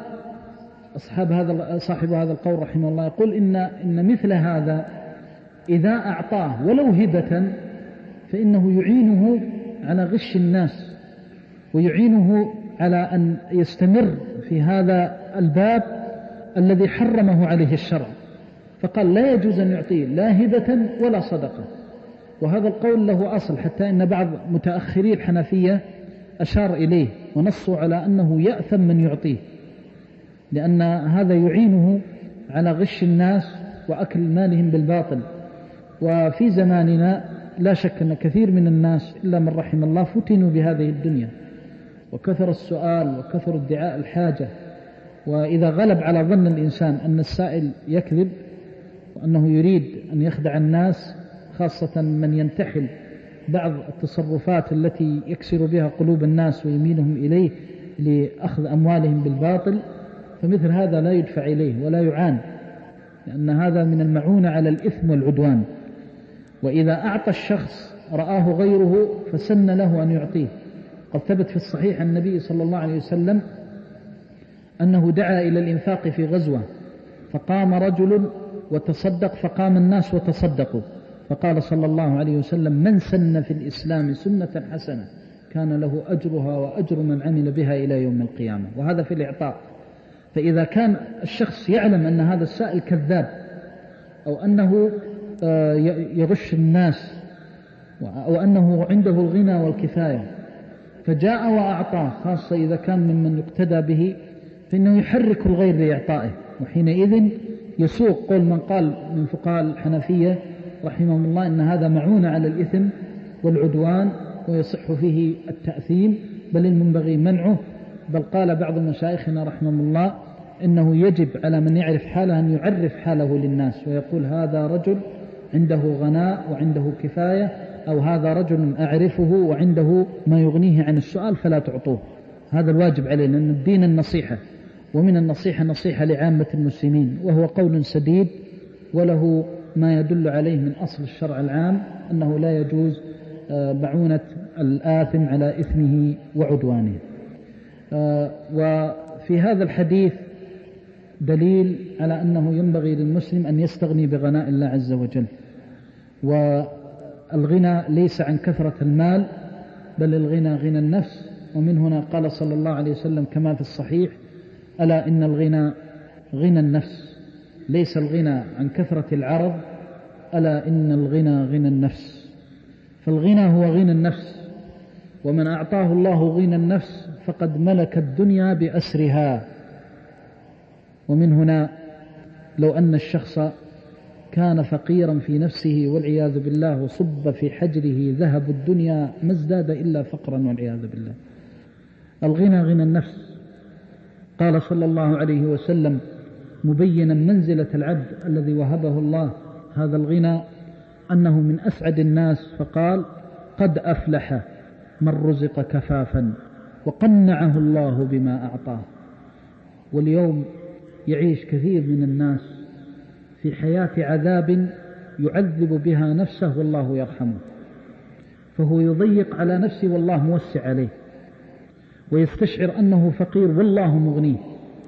صاحب هذا القول رحمه الله يقول إن مثل هذا إذا أعطاه ولو هبة فإنه يعينه على غش الناس ويعينه على أن يستمر في هذا الباب الذي حرمه عليه الشرع. فقال لا يجوز أن يعطيه لا هبة ولا صدقة. وهذا القول له أصل، حتى إن بعض متأخري الحنفية أشار إليه ونصوا على أنه يأثم من يعطيه، لأن هذا يعينه على غش الناس وأكل مالهم بالباطل. وفي زماننا لا شك أن كثير من الناس إلا من رحم الله فتنوا بهذه الدنيا، وكثر السؤال وكثر ادعاء الحاجة. وإذا غلب على ظن الإنسان أن السائل يكذب وأنه يريد أن يخدع الناس، خاصة من ينتحل بعض التصرفات التي يكسر بها قلوب الناس ويميلهم إليه لأخذ أموالهم بالباطل، فمثل هذا لا يدفع إليه ولا يعان، لأن هذا من المعونة على الإثم والعدوان. وإذا أعطى الشخص رآه غيره فسن له أن يعطيه. قد ثبت في الصحيح عن النبي صلى الله عليه وسلم أنه دعا إلى الإنفاق في غزوة، فقام رجل وتصدق فقام الناس وتصدقوا، فقال صلى الله عليه وسلم من سن في الإسلام سنة حسنة كان له أجرها وأجر من عمل بها إلى يوم القيامة. وهذا في الإعطاء. فإذا كان الشخص يعلم أن هذا السائل كذاب أو أنه يغش الناس أو أنه عنده الغنى والكفاية فجاء وأعطاه، خاصة إذا كان ممن يقتدى به، فإنه يحرك الغير لإعطائه، وحينئذ يسوق قول من قال من فقهاء الحنفية رحمهم الله إن هذا معون على الإثم والعدوان ويصح فيه التأثيم، بل المنبغي منعه. بل قال بعض مشايخنا رحمهم الله إنه يجب على من يعرف حاله أن يعرف حاله للناس ويقول هذا رجل عنده غناء وعنده كفاية، أو هذا رجل أعرفه وعنده ما يغنيه عن السؤال فلا تعطوه. هذا الواجب علينا، أن الدين النصيحة، ومن النصيحة نصيحة لعامة المسلمين، وهو قول سديد وله ما يدل عليه من أصل الشرع العام أنه لا يجوز معونة الآثم على إثمه وعدوانه. وفي هذا الحديث دليل على أنه ينبغي للمسلم أن يستغني بغناء الله عز وجل. والغنى ليس عن كثرة المال، بل الغنى غنى النفس. ومن هنا قال صلى الله عليه وسلم كما في الصحيح ألا إن الغنى غنى النفس، ليس الغنى عن كثرة العرض، ألا إن الغنى غنى النفس. فالغنى هو غنى النفس، ومن أعطاه الله غنى النفس فقد ملك الدنيا بأسرها. ومن هنا لو أن الشخص كان فقيرا في نفسه والعياذ بالله وصب في حجره ذهب الدنيا ما ازداد إلا فقرا والعياذ بالله. الغنى غنى النفس. قال صلى الله عليه وسلم مبينا منزلة العبد الذي وهبه الله هذا الغنى أنه من أسعد الناس، فقال قد أفلح من رزق كفافا وقنعه الله بما أعطاه. واليوم يعيش كثير من الناس في حياة عذاب يعذب بها نفسه والله يرحمه، فهو يضيق على نفسه والله موسع عليه، ويستشعر أنه فقير والله مغنيه.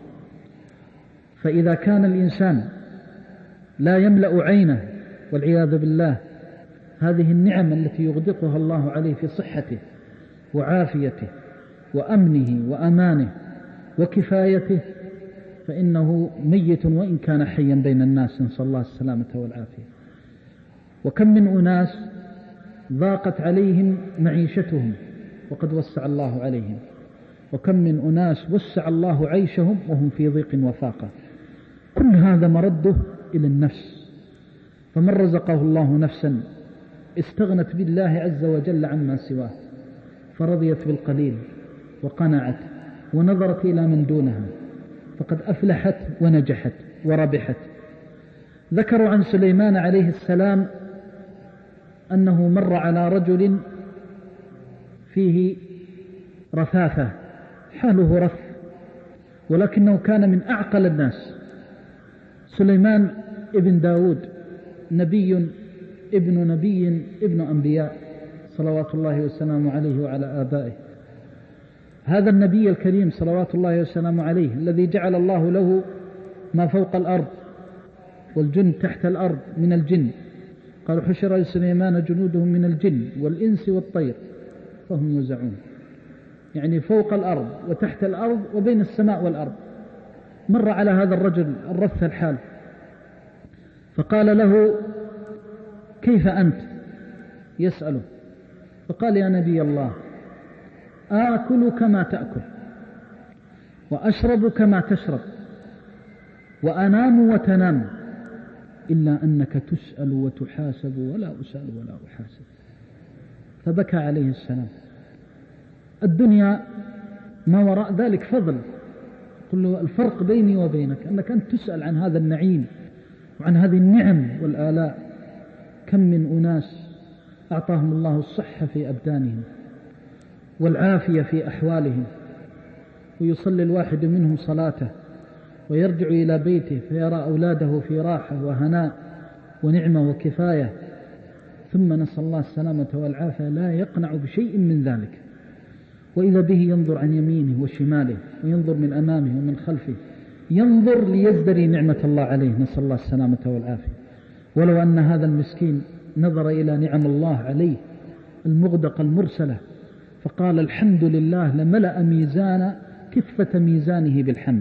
فإذا كان الإنسان لا يملأ عينه والعياذ بالله هذه النعم التي يغدقها الله عليه في صحته وعافيته وأمنه وأمانه وكفايته، فإنه ميت وإن كان حيا بين الناس، نسأل الله السلامة والعافية. وكم من أناس ضاقت عليهم معيشتهم وقد وسع الله عليهم، وكم من أناس وسع الله عيشهم وهم في ضيق وفاقة. كل هذا مرده إلى النفس. فمن رزقه الله نفسا استغنت بالله عز وجل عما سواه، فرضيت بالقليل وقنعت ونظرت إلى من دونها، فقد أفلحت ونجحت وربحت. ذكروا عن سليمان عليه السلام أنه مر على رجل فيه رثاثة، حاله رث، ولكنه كان من أعقل الناس. سليمان ابن داود نبي ابن أنبياء صلوات الله وسلامه عليه وعلى آبائه. هذا النبي الكريم صلوات الله وسلامه عليه الذي جعل الله له ما فوق الأرض والجن تحت الأرض من الجن، قال حشر لسليمان جنودهم من الجن والإنس والطير فهم يوزعون، يعني فوق الأرض وتحت الأرض وبين السماء والأرض. مر على هذا الرجل الرث الحال فقال له كيف أنت؟ يسأله، فقال يا نبي الله آكل كما تأكل وأشرب كما تشرب وأنام وتنام، إلا أنك تسأل وتحاسب ولا أسأل ولا أحاسب. فبكى عليه السلام. الدنيا ما وراء ذلك فضل. قل له الفرق بيني وبينك أنك أنت تسأل عن هذا النعيم وعن هذه النعم والآلاء. كم من أناس أعطاهم الله الصحة في أبدانهم والعافية في أحوالهم، ويصلي الواحد منهم صلاته ويرجع إلى بيته فيرى أولاده في راحة وهناء ونعمة وكفاية، ثم نسأل الله السلامة والعافية لا يقنع بشيء من ذلك، وإذا به ينظر عن يمينه وشماله وينظر من أمامه ومن خلفه، ينظر ليزدري نعمة الله عليه، نسأل الله السلامة والعافية. ولو أن هذا المسكين نظر إلى نعم الله عليه المغدقة المرسلة فقال الحمد لله لملأ ميزان كفة ميزانه بالحمد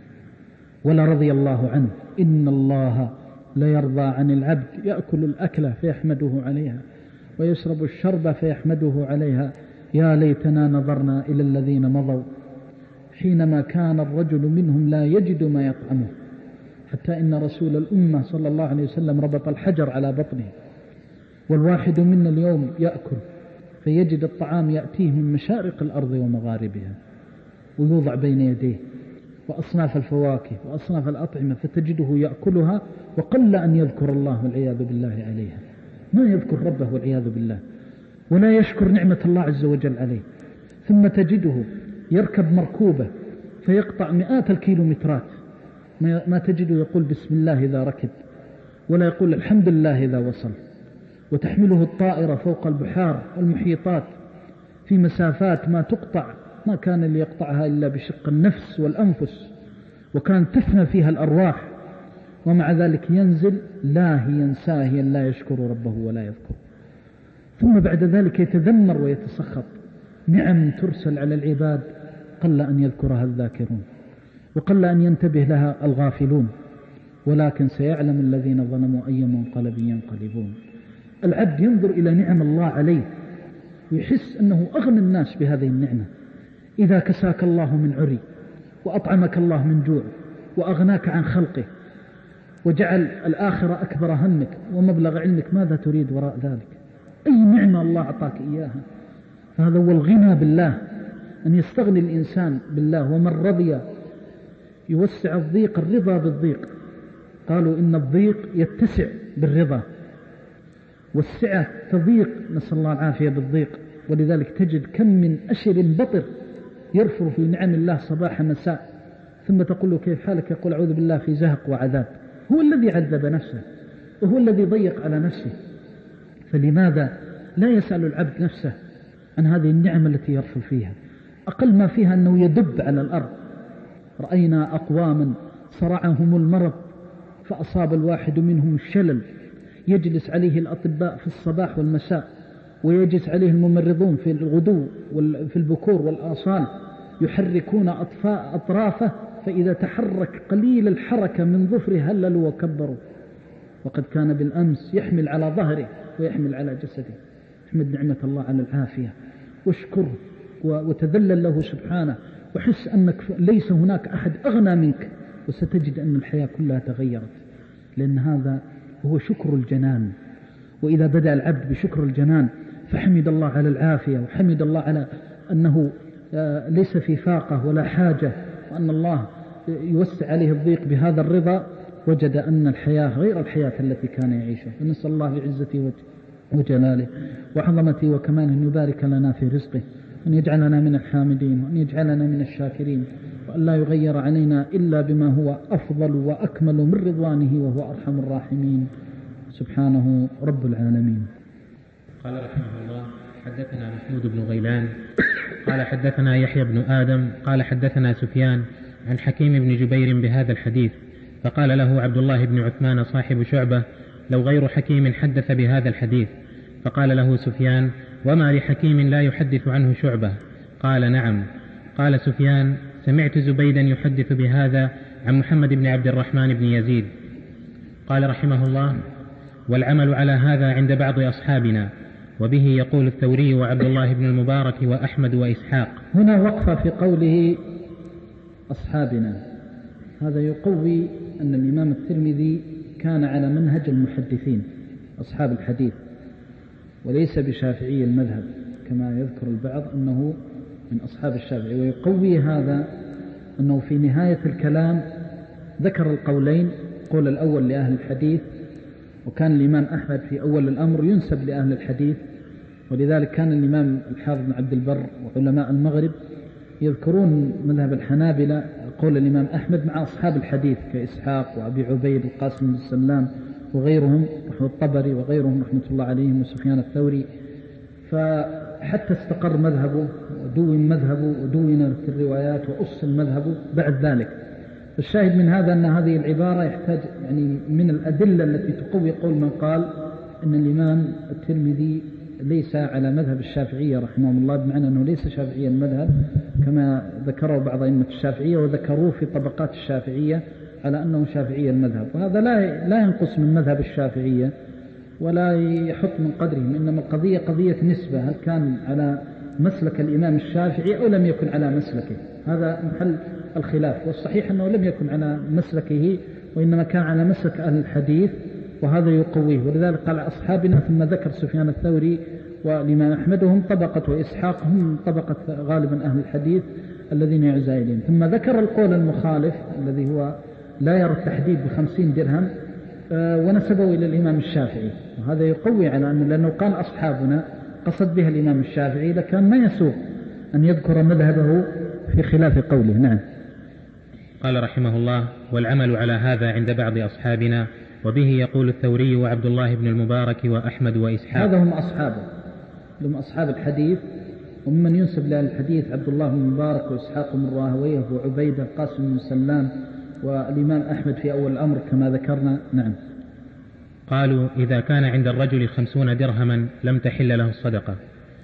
ولرضي الله عنه. إن الله ليرضى عن العبد يأكل الأكلة فيحمده عليها ويشرب الشرب فيحمده عليها. يا ليتنا نظرنا إلى الذين مضوا حينما كان الرجل منهم لا يجد ما يطعمه، حتى إن رسول الأمة صلى الله عليه وسلم ربط الحجر على بطنه. والواحد منا اليوم يأكل فيجد الطعام يأتيه من مشارق الأرض ومغاربها ويوضع بين يديه، وأصناف الفواكه وأصناف الأطعمة فتجده يأكلها وقل أن يذكر الله والعياذ بالله عليها، ما يذكر ربه والعياذ بالله ولا يشكر نعمة الله عز وجل عليه. ثم تجده يركب مركوبة فيقطع مئات الكيلومترات، ما تجده يقول بسم الله إذا ركب ولا يقول الحمد لله إذا وصل. وتحمله الطائرة فوق البحار والمحيطات في مسافات ما تقطع، ما كان ليقطعها إلا بشق النفس والأنفس، وكان تفنى فيها الأرواح، ومع ذلك ينزل لاهيا ساهيا لا يشكر ربه ولا يذكر. ثم بعد ذلك يتذمر ويتسخط. نعم ترسل على العباد قل أن يذكرها الذاكرون وقل أن ينتبه لها الغافلون، ولكن سيعلم الذين ظلموا أي منقلب ينقلبون. العبد ينظر إلى نعم الله عليه ويحس أنه أغنى الناس بهذه النعمة. إذا كساك الله من عري وأطعمك الله من جوع وأغناك عن خلقه وجعل الآخرة أكبر همك ومبلغ علمك، ماذا تريد وراء ذلك؟ أي نعمة الله أعطاك إياها؟ فهذا هو الغنى بالله، أن يستغني الإنسان بالله. ومن رضي يوسع الضيق الرضا بالضيق. قالوا إن الضيق يتسع بالرضا والسعة تضيق، نسأل الله العافية بالضيق. ولذلك تجد كم من أشر بطر يرفر في نعم الله صباح مساء، ثم تقول له كيف حالك؟ يقول أعوذ بالله في زهق وعذاب. هو الذي عذب نفسه وهو الذي ضيق على نفسه. فلماذا لا يسأل العبد نفسه عن هذه النعمة التي يرفل فيها؟ أقل ما فيها أنه يدب على الأرض. رأينا أقواما صرعهم المرض فأصاب الواحد منهم الشلل، يجلس عليه الأطباء في الصباح والمساء، ويجلس عليه الممرضون في الغدو في البكور والآصال، يحركون أطرافه، فإذا تحرك قليل الحركة من ظفره هللوا وكبروا. وقد كان بالأمس يحمل على ظهره ويحمل على جسده. احمد نعمة الله على العافية واشكره وتذلل له سبحانه، وحس أنك ليس هناك أحد أغنى منك، وستجد أن الحياة كلها تغيرت، لأن هذا هو شكر الجنان. وإذا بدأ العبد بشكر الجنان فحمد الله على العافية، وحمد الله على أنه ليس في فاقة ولا حاجة، وأن الله يوسع عليه الضيق بهذا الرضا، وجد أن الحياة غير الحياة التي كان يعيشها. فنسأل الله بعزته وجلاله وعظمته وكماله أن يبارك لنا في رزقه، وأن يجعلنا من الحامدين، وأن يجعلنا من الشاكرين، وأن لا يغير علينا إلا بما هو أفضل وأكمل من رضوانه، وهو أرحم الراحمين سبحانه رب العالمين. قال رحمه الله: حدثنا محمود بن غيلان قال حدثنا يحيى بن آدم قال حدثنا سفيان عن حكيم بن جبير بهذا الحديث، فقال له عبد الله بن عثمان صاحب شعبة: لو غير حكيم حدث بهذا الحديث. فقال له سفيان: وما لحكيم لا يحدث عنه شعبة؟ قال: نعم. قال سفيان: سمعت زبيدا يحدث بهذا عن محمد بن عبد الرحمن بن يزيد. قال رحمه الله: والعمل على هذا عند بعض أصحابنا، وبه يقول الثوري وعبد الله بن المبارك وأحمد وإسحاق. هنا وقفة في قوله أصحابنا، هذا يقوي أن الإمام الترمذي كان على منهج المحدثين أصحاب الحديث، وليس بشافعي المذهب كما يذكر البعض أنه من أصحاب الشافعي. ويقوي هذا أنه في نهاية الكلام ذكر القولين، قول الأول لأهل الحديث، وكان الإمام أحمد في أول الأمر ينسب لأهل الحديث، ولذلك كان الإمام الحافظ بن عبد البر وعلماء المغرب يذكرون مذهب الحنابلة قول الإمام أحمد مع أصحاب الحديث كإسحاق وأبي عبيد القاسم بن السلام وغيرهم، والطبري وغيرهم رحمة الله عليهم، وسفيان الثوري. فحتى استقر مذهبه ودون مذهبه ودون في الروايات وأصل مذهبه بعد ذلك. الشاهد من هذا أن هذه العبارة يحتاج يعني من الأدلة التي تقوي قول من قال أن الإمام الترمذي ليس على مذهب الشافعية رحمه الله، بمعنى أنه ليس شافعيا المذهب كما ذكره بعض أئمة الشافعية، وذكروه في طبقات الشافعية على أنه شافعي المذهب، وهذا لا ينقص من مذهب الشافعية ولا يحط من قدرهم، إنما القضية قضية نسبة، هل كان على مسلك الإمام الشافعي أو لم يكن على مسلكه، هذا محل الخلاف. والصحيح أنه لم يكن على مسلكه، وإنما كان على مسلك أهل الحديث، وهذا يقويه. ولذلك قال أصحابنا، ثم ذكر سفيان الثوري والإمام أحمد، هم طبقة، وإسحاق هم طبقة غالبا أهل الحديث الذين يعزى إليهم. ثم ذكر القول المخالف الذي هو لا يرى التحديد ب50 درهم، ونسبه إلى الإمام الشافعي، وهذا يقوي على أنه لأنه قال أصحابنا قصد بها الإمام الشافعي، لكان ما يسوق أن يذكر مذهبه في خلاف قوله. نعم. قال رحمه الله: والعمل على هذا عند بعض أصحابنا، وبه يقول الثوري وعبد الله بن المبارك وأحمد وإسحاق. هذا هم أصحابه، هم أصحاب الحديث، وممن ينسب لأهل الحديث عبد الله بن المبارك وإسحاق بن راهويه وعبيدة القاسم بن سلام والإمام أحمد في أول الأمر كما ذكرنا. نعم. قالوا: إذا كان عند الرجل 50 درهما لم تحل له الصدقة.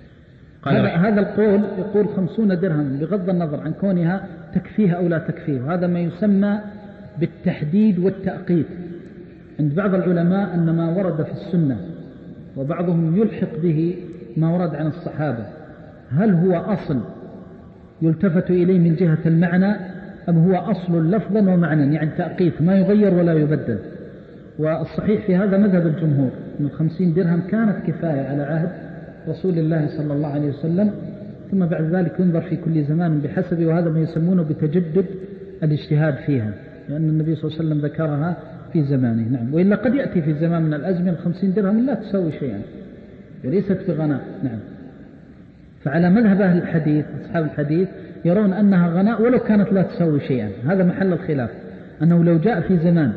هذا القول يقول 50 درهم بغض النظر عن كونها تكفيها أو لا تكفيه، هذا ما يسمى بالتحديد والتأقيت عند بعض العلماء، أن ما ورد في السنة وبعضهم يلحق به ما ورد عن الصحابة، هل هو أصل يلتفت إليه من جهة المعنى، أم هو أصل لفظا ومعنى، يعني تأقيت ما يغير ولا يبدل. والصحيح في هذا مذهب الجمهور، من 50 درهم كانت كفاية على عهد رسول الله صلى الله عليه وسلم، ثم بعد ذلك ينظر في كل زمان بحسبه، وهذا ما يسمونه بتجدد الاجتهاد فيها، لأن النبي صلى الله عليه وسلم ذكرها في زمانه. نعم. وإلا قد يأتي في زمان من الأزمنة 50 درهم لا تساوي شيئا وليست بغناء. نعم. فعلى مذهب أهل الحديث أصحاب الحديث يرون أنها غناء ولو كانت لا تساوي شيئا، هذا محل الخلاف، أنه لو جاء في زمان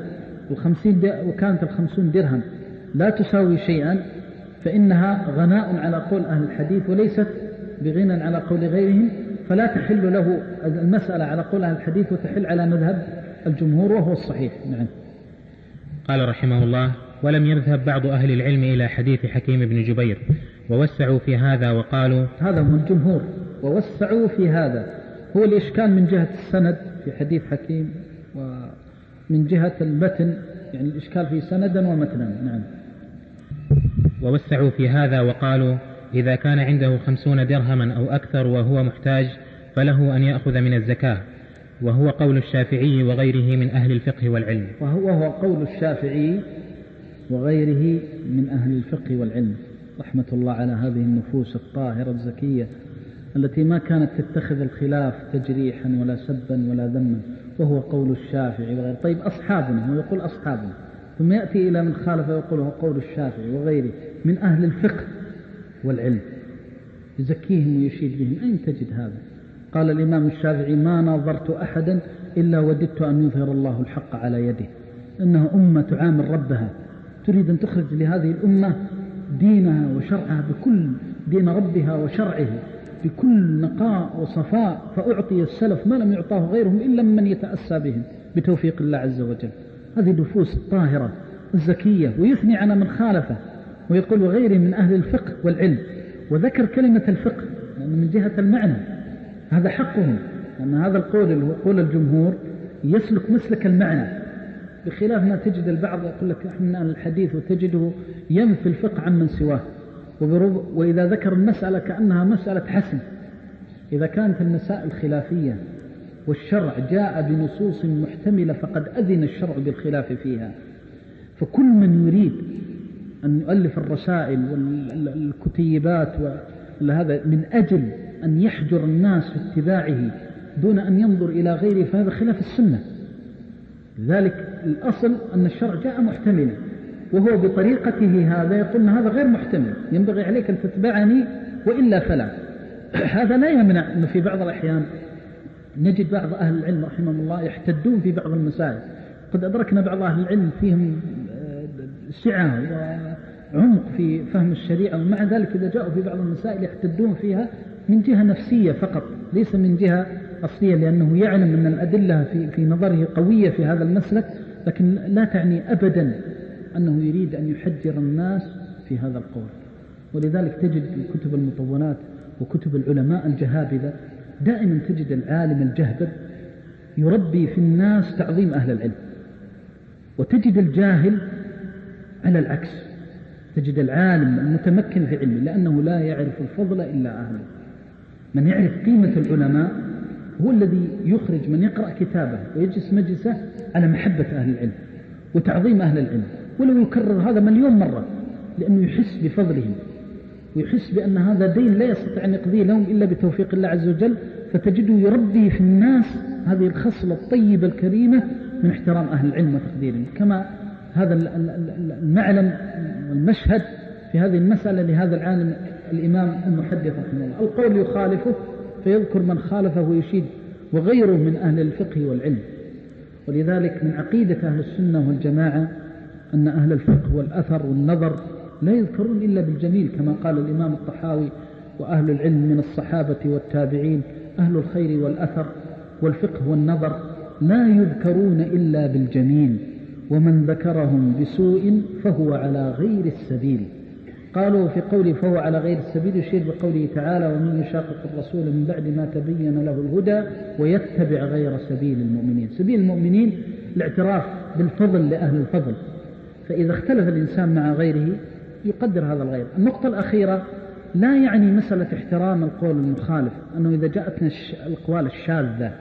وكانت 50 درهم لا تساوي شيئا فإنها غناء على قول أهل الحديث وليست بغنى على قول غيرهم، فلا تحل له المسألة على قول أهل الحديث وتحل على مذهب الجمهور، وهو الصحيح. نعم. قال رحمه الله: ولم يذهب بعض أهل العلم إلى حديث حكيم بن جبير، ووسعوا في هذا وقالوا. هذا هم الجمهور، ووسعوا في هذا، هو الإشكال من جهة السند في حديث حكيم، ومن جهة المتن يعني الإشكال في سندا ومتنا. نعم. ووسعوا في هذا وقالوا: إذا كان عنده 50 درهما أو أكثر وهو محتاج فله أن يأخذ من الزكاة، وهو قول الشافعي وغيره من أهل الفقه والعلم. وهو قول الشافعي وغيره من أهل الفقه والعلم رحمة الله على هذه النفوس الطاهرة الزكية التي ما كانت تتخذ الخلاف تجريحا ولا سبا ولا ذما، وهو قول الشافعي وغيره. طيب أصحابنا، هو يقول أصحابنا، ثم يأتي إلى من خالف ويقول هو قول الشافعي وغيره من أهل الفقه والعلم، يزكيهم ويشيد بهم. أين تجد هذا؟ قال الإمام الشافعي: ما ناظرت أحدا إلا وددت أن يظهر الله الحق على يده. إنها أمة تعامل ربها، تريد أن تخرج لهذه الأمة دينها وشرعها بكل دين ربها وشرعه بكل نقاء وصفاء، فأعطي السلف ما لم يعطاه غيرهم إلا من يتأسى بهم بتوفيق الله عز وجل. هذه نفوس الطاهرة الزكية، ويثني على من خالفه ويقول وغيره من أهل الفقه والعلم، وذكر كلمة الفقه من جهة المعنى، هذا حقهم، أن هذا القول اللي هو قول الجمهور يسلك مسلك المعنى، بخلاف ما تجد البعض يقول لك نحن من أهل الحديث وتجده ينفي الفقه عمن سواه، وإذا ذكر المسألة كأنها مسألة حسن. إذا كانت المسائل خلافية والشرع جاء بنصوص محتملة فقد أذن الشرع بالخلاف فيها، فكل من يريد أن يؤلف الرسائل والكتيبات وهذا من أجل أن يحجر الناس في اتباعه دون أن ينظر إلى غيره فهذا خلاف السنة. لذلك الأصل أن الشرع جاء محتملا، وهو بطريقته هذا يقول هذا غير محتمل، ينبغي عليك أن تتبعني وإلا فلا. هذا لا يمنع أنه في بعض الأحيان نجد بعض أهل العلم رحمه الله يحتدون في بعض المسائل. قد أدركنا بعض أهل العلم فيهم سعة وعمق في فهم الشريعة، ومع ذلك إذا جاءوا في بعض المسائل يحتدون فيها من جهة نفسية فقط، ليس من جهة أصلية، لأنه يعلم أن الأدلة في نظره قوية في هذا المسلك، لكن لا تعني أبدا أنه يريد أن يحجر الناس في هذا القول. ولذلك تجد كتب المطولات وكتب العلماء الجهابذة دائما تجد العالم الجهبذ يربي في الناس تعظيم أهل العلم، وتجد الجاهل على العكس، تجد العالم المتمكن في علمه لأنه لا يعرف الفضل إلا أهله. من يعرف قيمة العلماء هو الذي يخرج من يقرأ كتابه ويجلس مجلسه على محبة أهل العلم وتعظيم أهل العلم، ولو يكرر هذا مليون مرة، لأنه يحس بفضلهم ويحس بأن هذا دين لا يستطيع أن يقضيه لهم إلا بتوفيق الله عز وجل، فتجده يربي في الناس هذه الخصلة الطيبة الكريمة من احترام أهل العلم وتقديرهم. كما هذا المعلم والمشهد في هذه المسألة لهذا العالم الإمام المحدث رحمه الله، القول يخالفه فيذكر من خالفه ويشيد وغيره من أهل الفقه والعلم. ولذلك من عقيدة أهل السنة والجماعة أن أهل الفقه والأثر والنظر لا يذكرون إلا بالجميل، كما قال الإمام الطحاوي: وأهل العلم من الصحابة والتابعين أهل الخير والأثر والفقه والنظر لا يذكرون إلا بالجميل، ومن ذكرهم بسوء فهو على غير السبيل. قالوا في قوله فهو على غير السبيل يشير بقوله تعالى: ومن يشاقق الرسول من بعد ما تبين له الهدى ويتبع غير سبيل المؤمنين. سبيل المؤمنين الاعتراف بالفضل لأهل الفضل، فإذا اختلف الإنسان مع غيره يقدر هذا الغير. النقطة الأخيرة لا يعني مسألة احترام القول المخالف، أنه إذا جاءتنا الأقوال الشاذة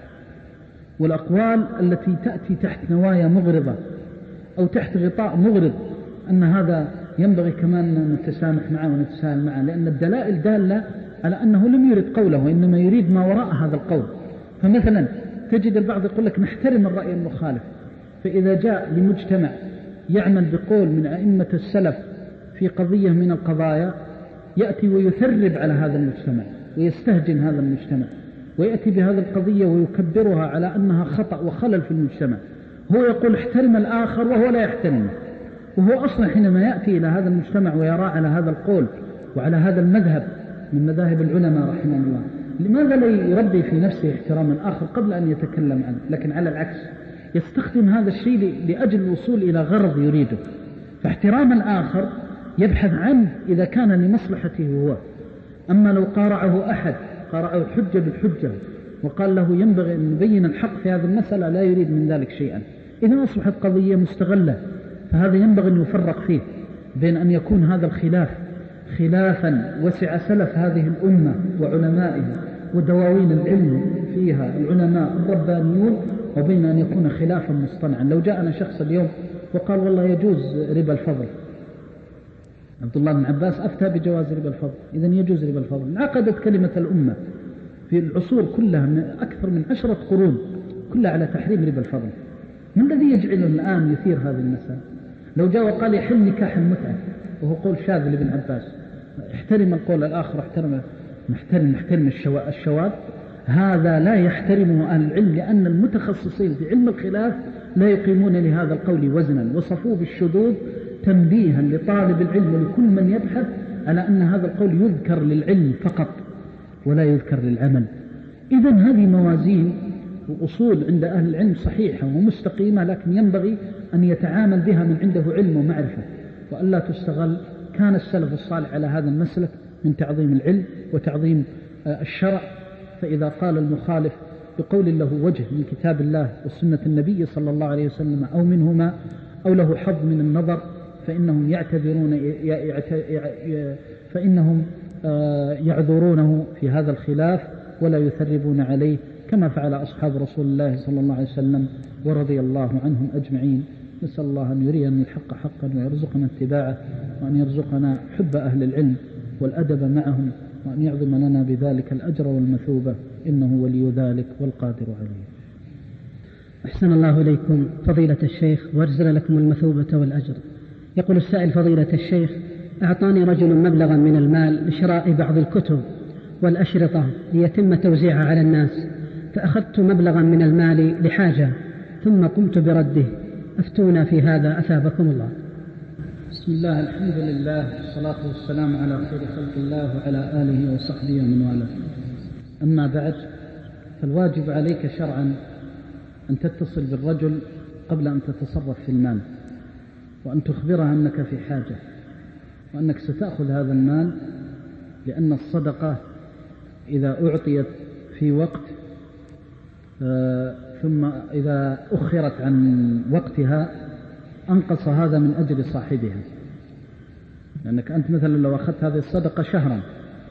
والأقوال التي تأتي تحت نوايا مغرضة أو تحت غطاء مغرض أن هذا ينبغي كمان أن نتسامح معه ونتساهل معه، لأن الدلائل دالة على أنه لم يرد قوله وإنما يريد ما وراء هذا القول. فمثلا تجد البعض يقول لك نحترم الرأي المخالف، فإذا جاء لمجتمع يعمل بقول من أئمة السلف في قضية من القضايا يأتي ويثرب على هذا المجتمع ويستهجن هذا المجتمع ويأتي بهذه القضية ويكبرها على أنها خطأ وخلل في المجتمع، هو يقول احترم الآخر وهو لا يحترمه، وهو أصلا حينما يأتي إلى هذا المجتمع ويرى على هذا القول وعلى هذا المذهب من مذاهب العلماء رحمه الله، لماذا لا يربي في نفسه احترام الآخر قبل أن يتكلم عنه؟ لكن على العكس يستخدم هذا الشيء لأجل الوصول إلى غرض يريده. فاحترام الآخر يبحث عنه إذا كان لمصلحته هو. أما لو قارعه أحد، قارعه الحجة بالحجة وقال له ينبغي أن نبين الحق في هذه المسألة، لا يريد من ذلك شيئا، إذا أصبحت قضية مستغلة، فهذا ينبغي أن يفرق فيه بين أن يكون هذا الخلاف خلافا وسع سلف هذه الأمة وعلمائها ودواوين العلم فيها العلماء الربانيون، وبين أن يكون خلافا مصطنعا. لو جاءنا شخص اليوم وقال والله يجوز ربا الفضل، عبد الله بن عباس أفتى بجواز ربا الفضل، إذن يجوز ربا الفضل. انعقدت كلمة الأمة في العصور كلها من أكثر من 10 قرون كلها على تحريم ربا الفضل. من الذي يجعله الآن يثير هذه المسألة؟ لو جاء وقال يحل نكاح المتعة وهو قول شاذ لابن عباس، احترم القول الآخر، نحترم الشواذ. هذا لا يحترمه أهل العلم، لأن المتخصصين في علم الخلاف لا يقيمون لهذا القول وزنا، وصفوه بالشذوذ تنبيها لطالب العلم ولكل من يبحث على أن هذا القول يذكر للعلم فقط ولا يذكر للعمل. إذن هذه موازين وأصول عند أهل العلم صحيحة ومستقيمة، لكن ينبغي أن يتعامل بها من عنده علم ومعرفة وألا تستغل. كان السلف الصالح على هذا المسلك من تعظيم العلم وتعظيم الشرع، فإذا قال المخالف بقول له وجه من كتاب الله وسنة النبي صلى الله عليه وسلم أو منهما أو له حظ من النظر فإنهم يعذرونه في هذا الخلاف ولا يثربون عليه، كما فعل أصحاب رسول الله صلى الله عليه وسلم ورضي الله عنهم أجمعين. نسأل الله أن يرينا الحق حقا ويرزقنا اتباعه، وأن يرزقنا حب أهل العلم والأدب معهم، وأن يعظم لنا بذلك الأجر والمثوبة، إنه ولي ذلك والقادر عليه. أحسن الله إليكم فضيلة الشيخ وأجزل لكم المثوبة والأجر. يقول السائل: فضيلة الشيخ، أعطاني رجل مبلغا من المال لشراء بعض الكتب والأشرطة ليتم توزيعها على الناس، فأخذت مبلغا من المال لحاجة ثم قمت برده، أفتونا في هذا أثابكم الله. بسم الله، الحمد لله، والصلاة والسلام على خير خلق الله وعلى آله وصحبه ومن والاه. أما بعد، فالواجب عليك شرعا أن تتصل بالرجل قبل أن تتصرف في المال، وأن تخبره أنك في حاجة، وأنك ستأخذ هذا المال، لأن الصدقة إذا أعطيت في وقت ثم إذا أخرت عن وقتها أنقص هذا من أجل صاحبها. لأنك أنت مثلا لو أخذت هذه الصدقة شهرا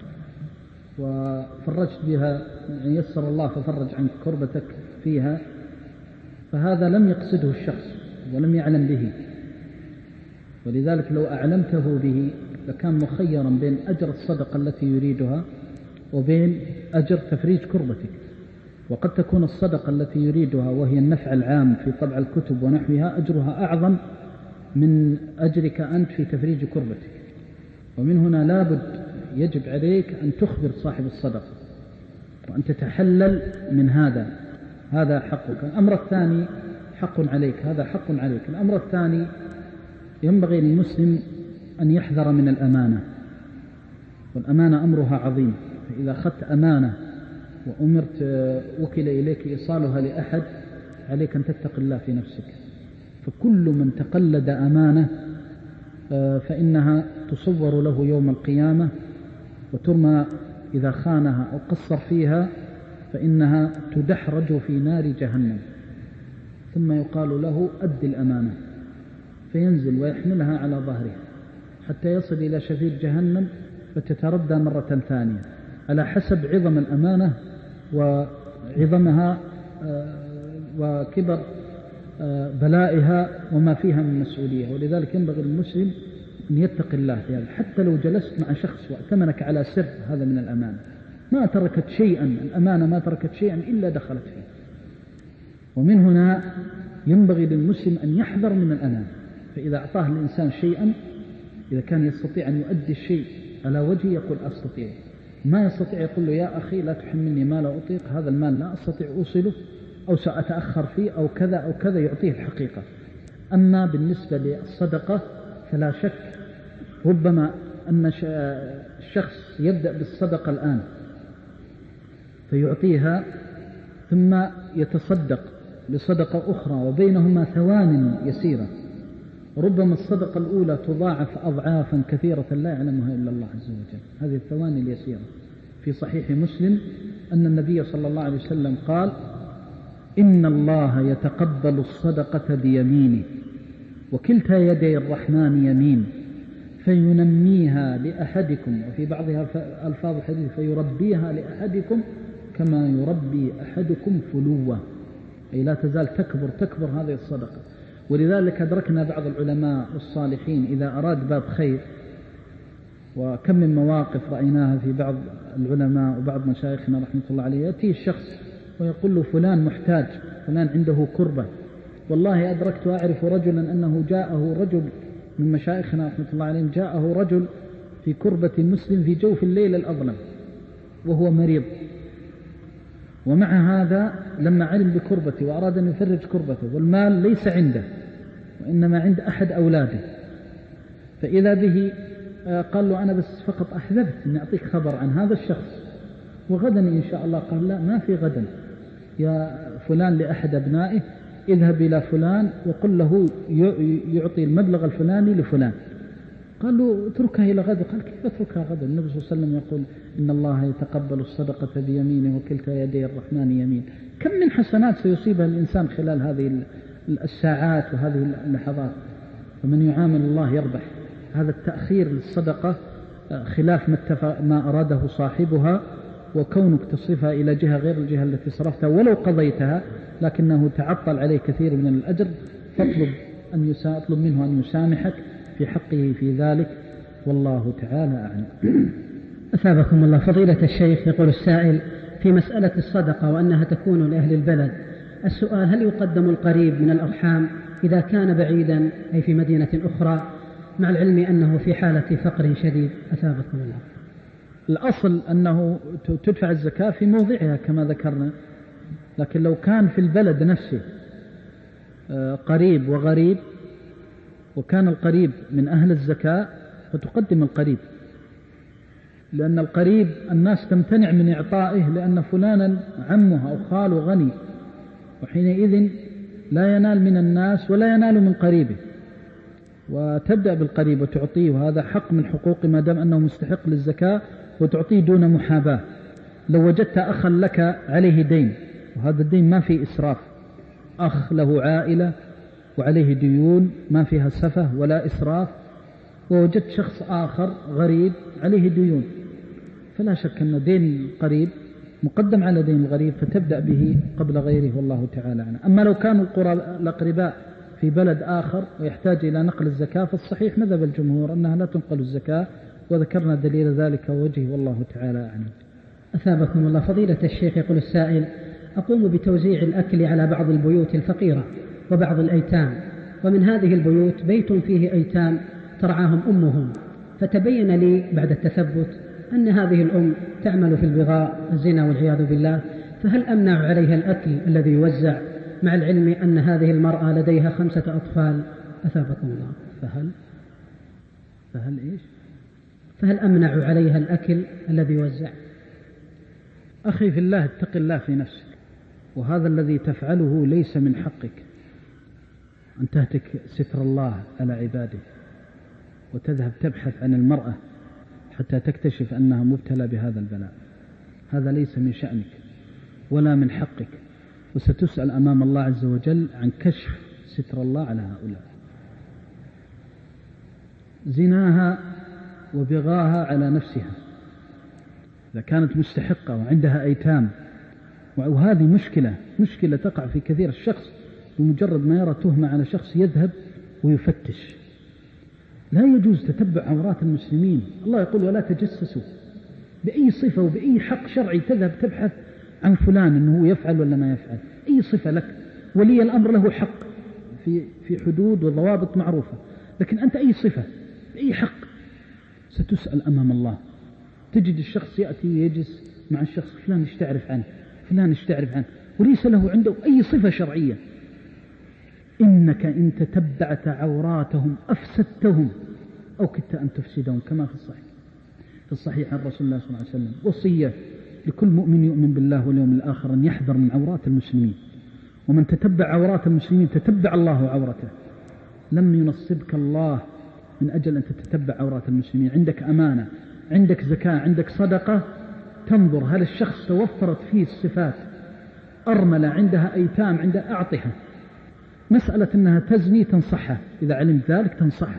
وفرجت بها، يعني يسر الله ففرج عنك كربتك فيها، فهذا لم يقصده الشخص ولم يعلم به، ولذلك لو أعلمته به لكان مخيرا بين أجر الصدقة التي يريدها وبين أجر تفريج كربتك. وقد تكون الصدقة التي يريدها وهي النفع العام في طبع الكتب ونحوها أجرها أعظم من أجرك أنت في تفريج كربتك. ومن هنا لابد يجب عليك أن تخبر صاحب الصدقة وأن تتحلل من هذا حقك. الأمر الثاني حق عليك، هذا حق عليك. الأمر الثاني، ينبغي للمسلم أن يحذر من الأمانة، والأمانة أمرها عظيم. فإذا أخذت أمانة وأمرت وكل إليك إيصالها لأحد، عليك أن تتق الله في نفسك. فكل من تقلد أمانة فإنها تصور له يوم القيامة وترمى إذا خانها أو قصر فيها، فإنها تدحرج في نار جهنم، ثم يقال له أد الأمانة، فينزل ويحملها على ظهره حتى يصل إلى شفير جهنم فتتردى مرة ثانية، على حسب عظم الأمانة وعظمها وكبر بلائها وما فيها من مسؤولية. ولذلك ينبغي للمسلم أن يتقي الله في هذا. حتى لو جلست مع شخص وأتمنك على سر، هذا من الأمانة، ما تركت شيئا، الأمانة ما تركت شيئا إلا دخلت فيه. ومن هنا ينبغي للمسلم أن يحذر من الأمانة. فإذا أعطاه الإنسان شيئا، إذا كان يستطيع أن يؤدي الشيء على وجه يقول أستطيع، ما يستطيع يقول له يا أخي لا تحملني ما لا أطيق، هذا المال لا أستطيع أوصله أو سأتأخر فيه أو كذا أو كذا، يعطيه الحقيقة. أما بالنسبة للصدقة فلا شك ربما أن الشخص يبدأ بالصدقة الآن فيعطيها ثم يتصدق بصدقة أخرى وبينهما ثوان يسيرة، ربما الصدقة الأولى تضاعف أضعافا كثيرة لا يعلمها إلا الله عز وجل. هذه الثواني اليسيرة. في صحيح مسلم أن النبي صلى الله عليه وسلم قال: إن الله يتقبل الصدقة بيمينه وكلتا يدي الرحمن يمين، فينميها لأحدكم، وفي بعضها ألفاظ الحديث فيربيها لأحدكم كما يربي أحدكم فلوة، أي لا تزال تكبر هذه الصدقة. ولذلك أدركنا بعض العلماء الصالحين إذا أراد باب خير، وكم من مواقف رأيناها في بعض العلماء وبعض مشايخنا رحمة الله عليه، يأتي الشخص ويقول له فلان محتاج، فلان عنده كربة. والله أدركت وأعرف رجلا أنه جاءه رجل من مشايخنا رحمة الله عليهم، جاءه رجل في كربة مسلم في جوف الليل الأظلم وهو مريض، ومع هذا لما علم بكربته وأراد أن يفرج كربته والمال ليس عنده وإنما عند أحد أولاده، فإذا به قال له أنا بس فقط أحببت أن أعطيك خبر عن هذا الشخص وغدا إن شاء الله. قال لا، ما في غدا يا فلان لأحد أبنائه، اذهب إلى فلان وقل له يعطي المبلغ الفلاني لفلان. قال له اتركها إلى غد. قال كيف اتركها غدا؟ النبي صلى الله عليه وسلم يقول إن الله يتقبل الصدقة بيمينه وكلتا يدي الرحمن يمين. كم من حسنات سيصيبها الإنسان خلال هذه الساعات وهذه اللحظات، ومن يعامل الله يربح. هذا التأخير للصدقة خلاف ما أراده صاحبها، وكونك تصرفها إلى جهة غير الجهة التي صرفتها ولو قضيتها لكنه تعطل عليه كثير من الأجر، فاطلب منه أن يسامحك في حقه في ذلك، والله تعالى أعلم. أثابكم الله. فضيلة الشيخ، يقول السائل في مسألة الصدقة وأنها تكون لأهل البلد، السؤال: هل يقدم القريب من الأرحام إذا كان بعيدا أي في مدينة أخرى، مع العلم أنه في حالة فقر شديد؟ أثابكم الله. الأصل أنه تدفع الزكاة في موضعها كما ذكرنا، لكن لو كان في البلد نفسه قريب وغريب، وكان القريب من أهل الزكاة فتقدم القريب، لأن القريب الناس تمتنع من إعطائه لأن فلانا عمه أو خاله غني، وحينئذ لا ينال من الناس ولا ينال من قريبه، وتبدأ بالقريب وتعطيه، وهذا حق من حقوق ما دام أنه مستحق للزكاة، وتعطيه دون محاباة. لو وجدت أخا لك عليه دين، وهذا الدين ما فيه إسراف، أخ له عائلة وعليه ديون ما فيها سفه ولا إسراف، ووجدت شخص آخر غريب عليه ديون، فلا شك أن دين القريب مقدم على دين الغريب، فتبدأ به قبل غيره، والله تعالى عنه. أما لو كانوا الأقرباء في بلد آخر ويحتاج إلى نقل الزكاة، فالصحيح مذهب الجمهور أنها لا تنقل الزكاة، وذكرنا دليل ذلك وجهه، والله تعالى عنه. أثابكم الله. فضيلة الشيخ، يقول السائل: أقوم بتوزيع الأكل على بعض البيوت الفقيرة وبعض الأيتام، ومن هذه البيوت بيت فيه أيتام ترعاهم أمهم، فتبين لي بعد التثبت أن هذه الأم تعمل في البغاء الزنا والعياذ بالله، فهل أمنع عليها الأكل الذي يوزع مع العلم أن هذه المرأة لديها 5 أطفال؟ أثابكم الله. فهل أمنع عليها الأكل الذي يوزع؟ أخي في الله، اتق الله في نفسك، وهذا الذي تفعله ليس من حقك أن تهتك ستر الله على عباده وتذهب تبحث عن المرأة حتى تكتشف أنها مبتلى بهذا البلاء. هذا ليس من شأنك ولا من حقك، وستسأل أمام الله عز وجل عن كشف ستر الله على هؤلاء. زناها وبغاها على نفسها إذا كانت مستحقة وعندها أيتام، وهذه مشكلة تقع في كثير. الشخص بمجرد ما يرى تهمة على شخص يذهب ويفتش. لا يجوز تتبع عورات المسلمين. الله يقول: ولا تجسسوا. بأي صفة وبأي حق شرعي تذهب تبحث عن فلان أنه يفعل ولا ما يفعل؟ أي صفة لك؟ ولي الأمر له حق في حدود وضوابط معروفة، لكن أنت أي صفة بأي حق؟ ستسأل أمام الله. تجد الشخص يأتي ويجلس مع الشخص: فلان ايش تعرف عنه؟ فلان ايش تعرف عنه؟ وليس له عنده أي صفة شرعية. إنك إن تتبعت عوراتهم أفسدتهم أو كدت أن تفسدهم، كما في الصحيح عن رسول الله صلى الله عليه وسلم وصية لكل مؤمن يؤمن بالله واليوم الآخر أن يحذر من عورات المسلمين، ومن تتبع عورات المسلمين تتبع الله عورته. لم ينصبك الله من أجل أن تتبع عورات المسلمين. عندك أمانة، عندك زكاة، عندك صدقة، تنظر هل الشخص توفرت فيه الصفات. أرملة عندها أيتام، عندها أعطها. مسألة أنها تزني تنصحها، إذا علمت ذلك تنصحها،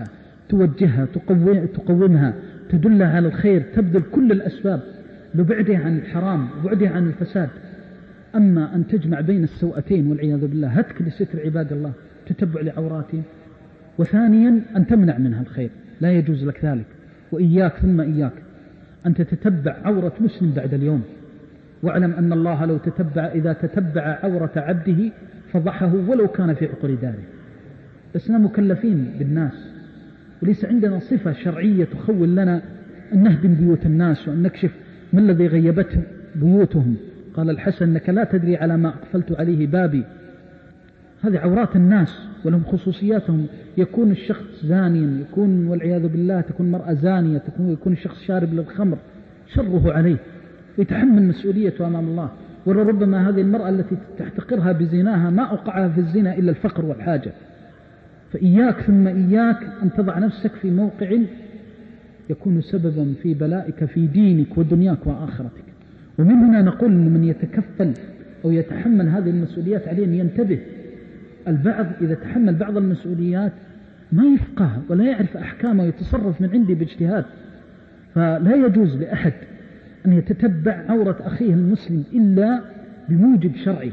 توجهها، تقومها، تدلها على الخير، تبذل كل الأسباب لبعدها عن الحرام وبعدها عن الفساد. أما أن تجمع بين السوءتين والعياذ بالله، هتك لستر عباد الله، تتبع لعوراتهم، وثانيا أن تمنع منها الخير، لا يجوز لك ذلك. وإياك ثم إياك أن تتتبع عورة مسلم بعد اليوم، واعلم أن الله لو إذا تتبع عورة عبده فضحه ولو كان في عقر داره. لسنا مكلفين بالناس، وليس عندنا صفة شرعية تخول لنا أن نهدم بيوت الناس وأن نكشف ما الذي غيبته بيوتهم. قال الحسن: إنك لا تدري على ما أقفلت عليه بابي. هذه عورات الناس ولهم خصوصياتهم. يكون الشخص زانيا، يكون والعياذ بالله تكون مرأة زانية، يكون الشخص شارب للخمر، شره عليه، يتحمل مسؤوليته أمام الله. ولربما هذه المرأة التي تحتقرها بزناها ما أوقعها في الزنا إلا الفقر والحاجة. فإياك ثم إياك أن تضع نفسك في موقع يكون سببا في بلائك في دينك ودنياك وآخرتك. ومن هنا نقول لمن يتكفل أو يتحمل هذه المسؤوليات عليه أن ينتبه. البعض إذا تحمل بعض المسؤوليات ما يفقه ولا يعرف أحكامه ويتصرف من عنده باجتهاد. فلا يجوز لأحد أن يتتبع عورة أخيه المسلم إلا بموجب شرعي.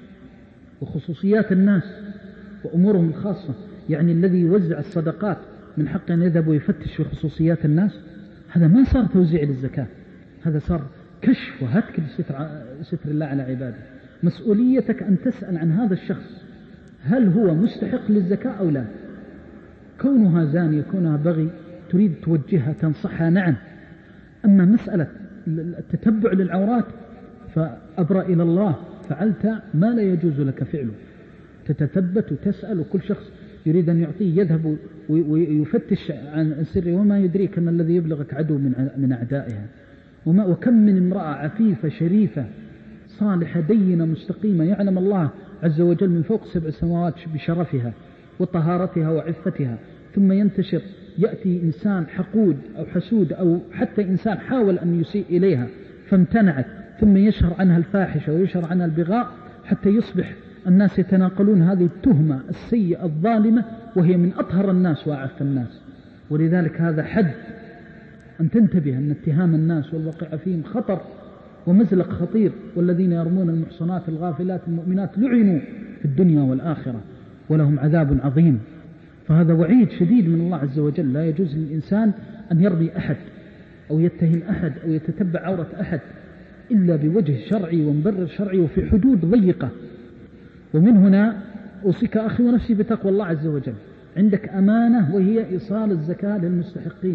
وخصوصيات الناس وأمورهم الخاصة، يعني الذي يوزع الصدقات من حقه أن يذهب ويفتش في خصوصيات الناس، هذا ما صار توزيع للزكاة، هذا صار كشف وهتك لستر الله على عباده. مسؤوليتك أن تسأل عن هذا الشخص هل هو مستحق للزكاة أو لا. كونها زانية، كونها بغي، تريد توجهها تنصحها، نعم. أما مسألة التتبع للعورات فأبرأ إلى الله، فعلت ما لا يجوز لك فعله. تتثبت وتسأل، وكل شخص يريد أن يعطيه يذهب ويفتش عن سره، وما يدريك أن الذي يبلغك عدو من أعدائها. وكم من امرأة عفيفة شريفة صالحة دينة مستقيمة يعلم الله عز وجل من فوق 7 سماوات بشرفها وطهارتها وعفتها، ثم ينتشر، يأتي إنسان حقود أو حسود أو حتى إنسان حاول أن يسيء إليها فامتنعت، ثم يشهر عنها الفاحشة ويشهر عنها البغاء، حتى يصبح الناس يتناقلون هذه التهمة السيئة الظالمة وهي من أطهر الناس وأعف الناس. ولذلك هذا حد أن تنتبه أن اتهام الناس والوقع فيهم خطر ومزلق خطير. والذين يرمون المحصنات الغافلات المؤمنات لعنوا في الدنيا والآخرة ولهم عذاب عظيم. فهذا وعيد شديد من الله عز وجل. لا يجوز للإنسان أن يرمي أحد أو يتهم أحد أو يتتبع عورة أحد إلا بوجه شرعي ومبرر شرعي وفي حدود ضيقة. ومن هنا أوصيك أخي ونفسي بتقوى الله عز وجل. عندك أمانة وهي إيصال الزكاة للمستحقين.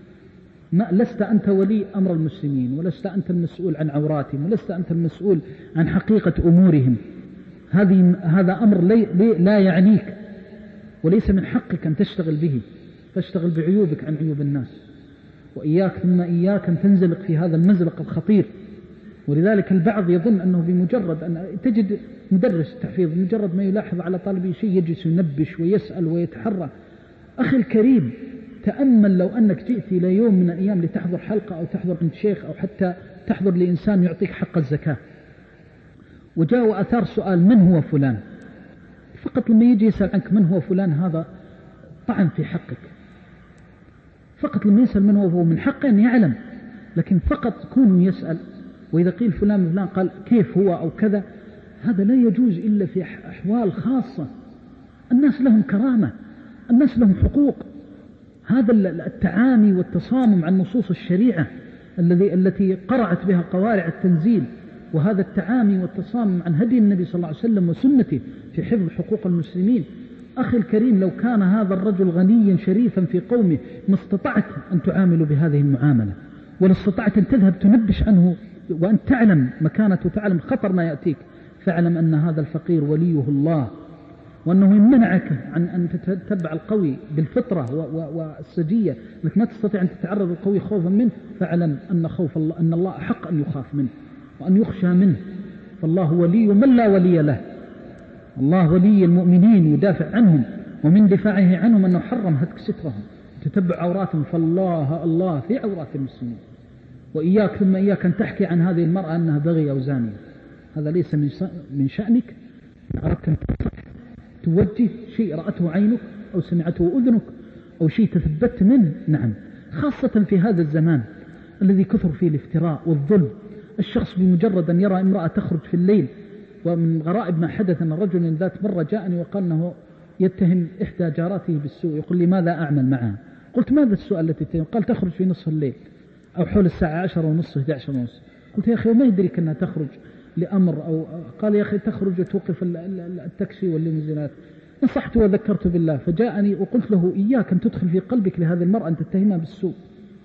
لست أنت ولي أمر المسلمين، ولست أنت المسؤول عن عوراتهم، ولست أنت المسؤول عن حقيقة أمورهم. هذا أمر لا يعنيك، وليس من حقك أن تشتغل به، فاشتغل بعيوبك عن عيوب الناس. وإياك ثم إياك أن تنزلق في هذا المزلق الخطير. ولذلك البعض يظن أنه بمجرد أن تجد مدرس تحفيظ مجرد ما يلاحظ على طالبه شيء يجلس ينبش ويسأل ويتحرى. أخي الكريم، تأمل لو أنك جئت إلى يوم من الأيام لتحضر حلقة أو تحضر عند شيخ أو حتى تحضر لإنسان يعطيك حق الزكاة، وجاء وأثار سؤال من هو فلان، فقط لما يجي يسأل عنك من هو فلان هذا طعن في حقك. فقط لما يسأل من هو من حقه أن يعلم، لكن فقط كونه يسأل. وإذا قيل فلان فلان قال كيف هو أو كذا، هذا لا يجوز إلا في أحوال خاصة. الناس لهم كرامة، الناس لهم حقوق. هذا التعامي والتصامم عن نصوص الشريعة التي قرعت بها قوارع التنزيل، وهذا التعامي والتصامم عن هدي النبي صلى الله عليه وسلم وسنته في حفظ حقوق المسلمين. أخي الكريم، لو كان هذا الرجل غنيا شريفا في قومه ما استطعت أن تعامل بهذه المعاملة، ولا استطعت أن تذهب تنبش عنه وأن تعلم مكانته وتعلم خطر ما يأتيك. فاعلم أن هذا الفقير وليه الله، وأنه يمنعك عن أن تتبع القوي بالفطرة والسجية، أنك ما تستطيع أن تتعرض القوي خوفا منه. فاعلم أن الله أحق أن يخاف منه وأن يخشى منه. فالله ولي من لا ولي له. الله ولي المؤمنين يدافع عنهم، ومن دفاعه عنهم أنه حرم هتك سترهم تتبع عوراتهم. فالله الله في عورات المسلمين. وإياك ثم إياك أن تحكي عن هذه المرأة أنها بغية أو زانية، هذا ليس من شأنك. أردت أن توجه شيء رأته عينك أو سمعته أذنك أو شيء تثبت منه، نعم، خاصة في هذا الزمان الذي كثر فيه الافتراء والظلم. الشخص بمجرد أن يرى امرأة تخرج في الليل، ومن غرائب ما حدث أن الرجل ذات مرة جاءني وقال أنه يتهم إحدى جاراته بالسوء، يقول لي ماذا أعمل معها؟ قلت ماذا السؤال التي تتهم؟ قال تخرج في نصف الليل أو حول الساعة 10:30 11:30. قلت يا أخي وما يدريك أنها تخرج لأمر أو قال يا أخي تخرج وتوقف التاكسي والليموزينات. نصحت وذكرت بالله، فجاءني وقلت له إياك أن تدخل في قلبك لهذه المرأة أن تتهمها بالسوء.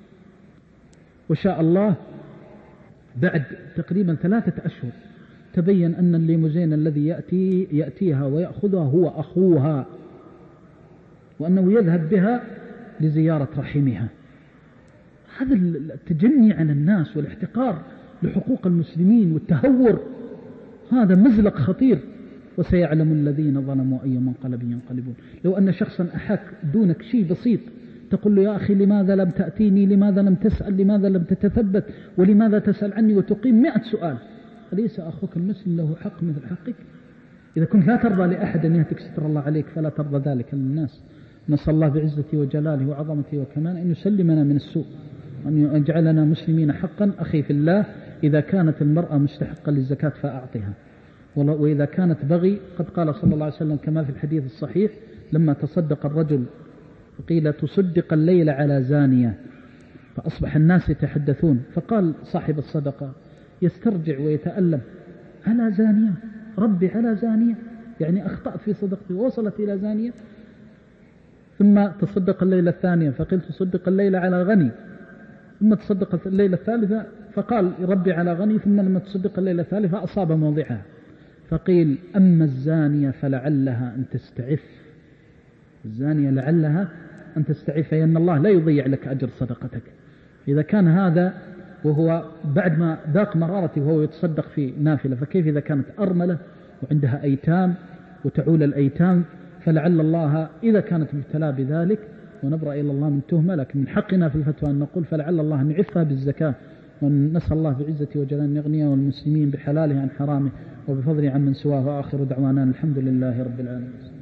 وشاء الله بعد تقريبا 3 أشهر تبين أن الليموزين الذي يأتيها ويأخذها هو أخوها، وأنه يذهب بها لزيارة رحمها. هذا التجني على الناس والاحتقار لحقوق المسلمين والتهور، هذا مزلق خطير. وسيعلم الذين ظلموا أي منقلب ينقلبون. لو أن شخصا أحاك دونك شيء بسيط تقول له يا أخي لماذا لم تأتيني، لماذا لم تسأل، لماذا لم تتثبت، ولماذا تسأل عني وتقيم 100 سؤال، أليس أخوك المسلم له حق مثل حقك؟ إذا كنت لا ترضى لأحد أن يهتك ستر الله عليك فلا ترضى ذلك للناس. نسأل الله بعزته وجلاله وعظمته وكماله أن يسلمنا من السوء، أن يجعلنا مسلمين حقا. أخي في الله، إذا كانت المرأة مستحقة للزكاة فأعطها، وإذا كانت بغي، قد قال صلى الله عليه وسلم كما في الحديث الصحيح لما تصدق الرجل قيل تصدق الليل على زانية، فأصبح الناس يتحدثون، فقال صاحب الصدقة يسترجع ويتألم على زانية، ربي على زانية، يعني أخطأت في صدقتي ووصلت إلى زانية. ثم تصدق الليلة الثانية فقلت تصدق الليل على غني، ثم تصدق الليلة الثالثة فقال ربي على غني، ثم لما تصدق الليلة الثالثة أصاب موضعها، فقيل أما الزانية فلعلها أن تستعف، الزانية لعلها أن تستعف، لأن الله لا يضيع لك أجر صدقتك. إذا كان هذا وهو بعد ما ذاق مرارته وهو يتصدق في نافلة، فكيف إذا كانت أرملة وعندها أيتام وتعول الأيتام؟ فلعل الله إذا كانت مبتلى بذلك، ونبرأ إلى الله من تهمة، لكن من حقنا في الفتوى أن نقول فلعل الله أن يعفها بالزكاة، ونسأل الله بعزته وجلاله أن يغنيه والمسلمين بحلاله عن حرامه وبفضله عن من سواه. وآخر دعوانا الحمد لله رب العالمين.